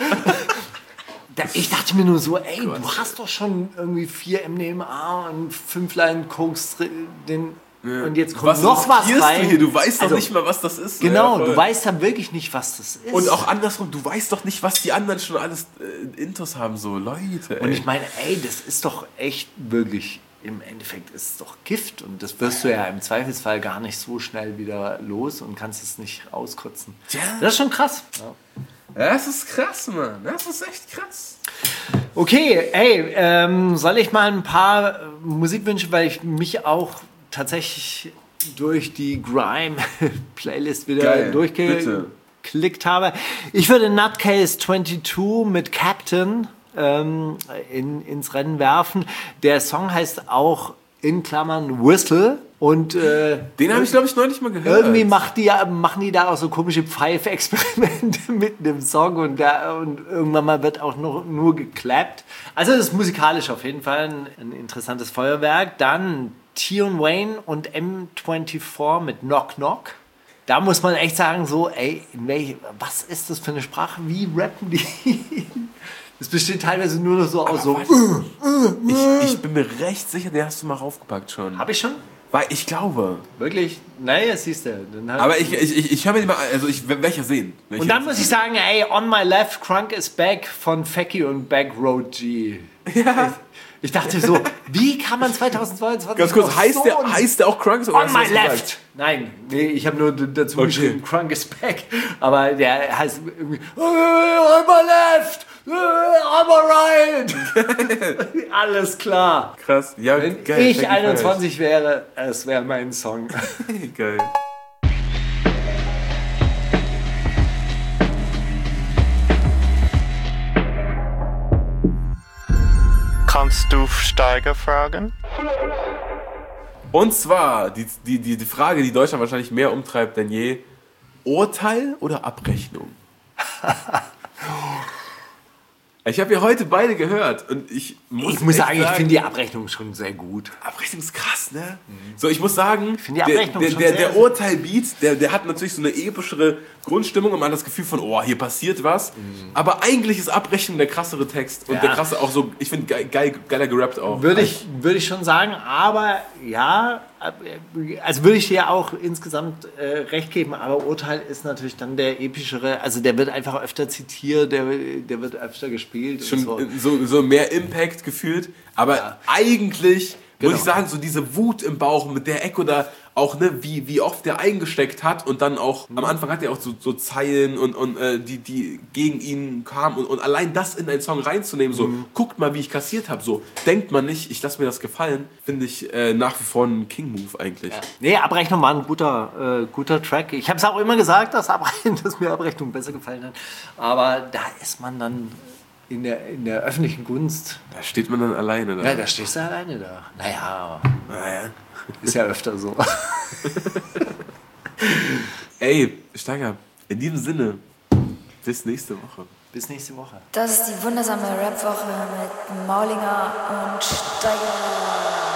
Ich dachte mir nur so, ey, Gott. Du hast doch schon irgendwie vier M D M A und fünf Line Koks den, ja. Und jetzt kommt was noch was rein. Du, hier? Du weißt also, doch nicht mal, was das ist. Genau, ja, du weißt ja wirklich nicht, was das ist. Und auch andersrum, du weißt doch nicht, was die anderen schon alles äh, Intos haben, so Leute. Ey. Und ich meine, ey, das ist doch echt wirklich... Im Endeffekt ist es doch Gift und das wirst du ja im Zweifelsfall gar nicht so schnell wieder los und kannst es nicht auskotzen. Ja. Das ist schon krass. Ja. Das ist krass, Mann. Das ist echt krass. Okay, ey, ähm, soll ich mal ein paar Musikwünsche, weil ich mich auch tatsächlich durch die Grime-Playlist wieder Geil, durchgeklickt habe. Ich würde Nutcase zweiundzwanzig mit Captain ähm, in, ins Rennen werfen. Der Song heißt auch in Klammern Whistle. Und, äh, den habe ich, glaube ich, neulich mal gehört. Irgendwie macht die, machen die da auch so komische Pfeif-Experimente mit dem Song und, da, und irgendwann mal wird auch noch nur geklappt. Also das ist musikalisch auf jeden Fall ein, ein interessantes Feuerwerk. Dann Tion Wayne und M vierundzwanzig mit Knock Knock. Da muss man echt sagen, so, ey, in welch, was ist das für eine Sprache? Wie rappen die? Es besteht teilweise nur noch so aus so... Ich, ich bin mir recht sicher, den hast du mal raufgepackt schon. Hab ich schon? Weil ich glaube. Wirklich? Naja, siehst du. Dann aber ich, ich, ich, ich habe ihn mal, also ich werde welcher sehen. Welche und dann muss ich sagen, ey, On My Left, Crunk is Back von Fecky und Backroad G. Ja. Ich dachte so, wie kann man zweitausendzweiundzwanzig... Ganz kurz, heißt, so der, heißt der auch Crunk? On My Left! Gesagt? Nein, nee, ich habe nur dazu okay. geschrieben, Crunk is Back. Aber der heißt irgendwie, On My Left! On My Right! Alles klar. Krass. Ja, wenn geil, ich einundzwanzig wäre, es wäre mein Song. Geil. Kannst du Steiger fragen? Und zwar die, die, die, die Frage, die Deutschland wahrscheinlich mehr umtreibt denn je. Urteil oder Abrechnung? Ich habe ja heute beide gehört und ich muss, ich muss sagen, sagen, ich finde die Abrechnung schon sehr gut. Abrechnung ist krass, ne? Mhm. So, ich muss sagen, ich die Abrechnung der, schon der, sehr, der Urteil-Beat, der, der hat natürlich so eine epischere Grundstimmung und man hat das Gefühl von, oh, hier passiert was. Mhm. Aber eigentlich ist Abrechnung der krassere Text und ja. der krasse auch so, ich finde geil, geil, geiler gerappt auch. Würde ich, würde ich schon sagen, aber ja, also würde ich dir auch insgesamt äh, recht geben, aber Urteil ist natürlich dann der epischere, also der wird einfach öfter zitiert, der, der wird öfter gespielt. Schon und so. So, so mehr Impact gefühlt, aber ja. eigentlich genau. würde ich sagen, so diese Wut im Bauch, mit der Echo da auch, ne, wie, wie oft der eingesteckt hat und dann auch, mhm. am Anfang hat er auch so, so Zeilen und, und äh, die, die gegen ihn kamen und, und allein das in einen Song reinzunehmen, so, mhm. guckt mal, wie ich kassiert habe, so, denkt man nicht, ich lasse mir das gefallen, finde ich äh, nach wie vor ein King-Move eigentlich. Ja. Nee, Abrechnung war ein guter, äh, guter Track. Ich habe es auch immer gesagt, dass, Abrechnung, dass mir Abrechnung besser gefallen hat, aber da ist man dann in der, in der öffentlichen Gunst. Da steht man dann alleine da. Ja, da stehst du alleine da. Naja, naja. Ist ja öfter so. Ey, Steiger, in diesem Sinne, bis nächste Woche. Bis nächste Woche. Das ist die wundersame Rap-Woche mit Maulinger und Steiger.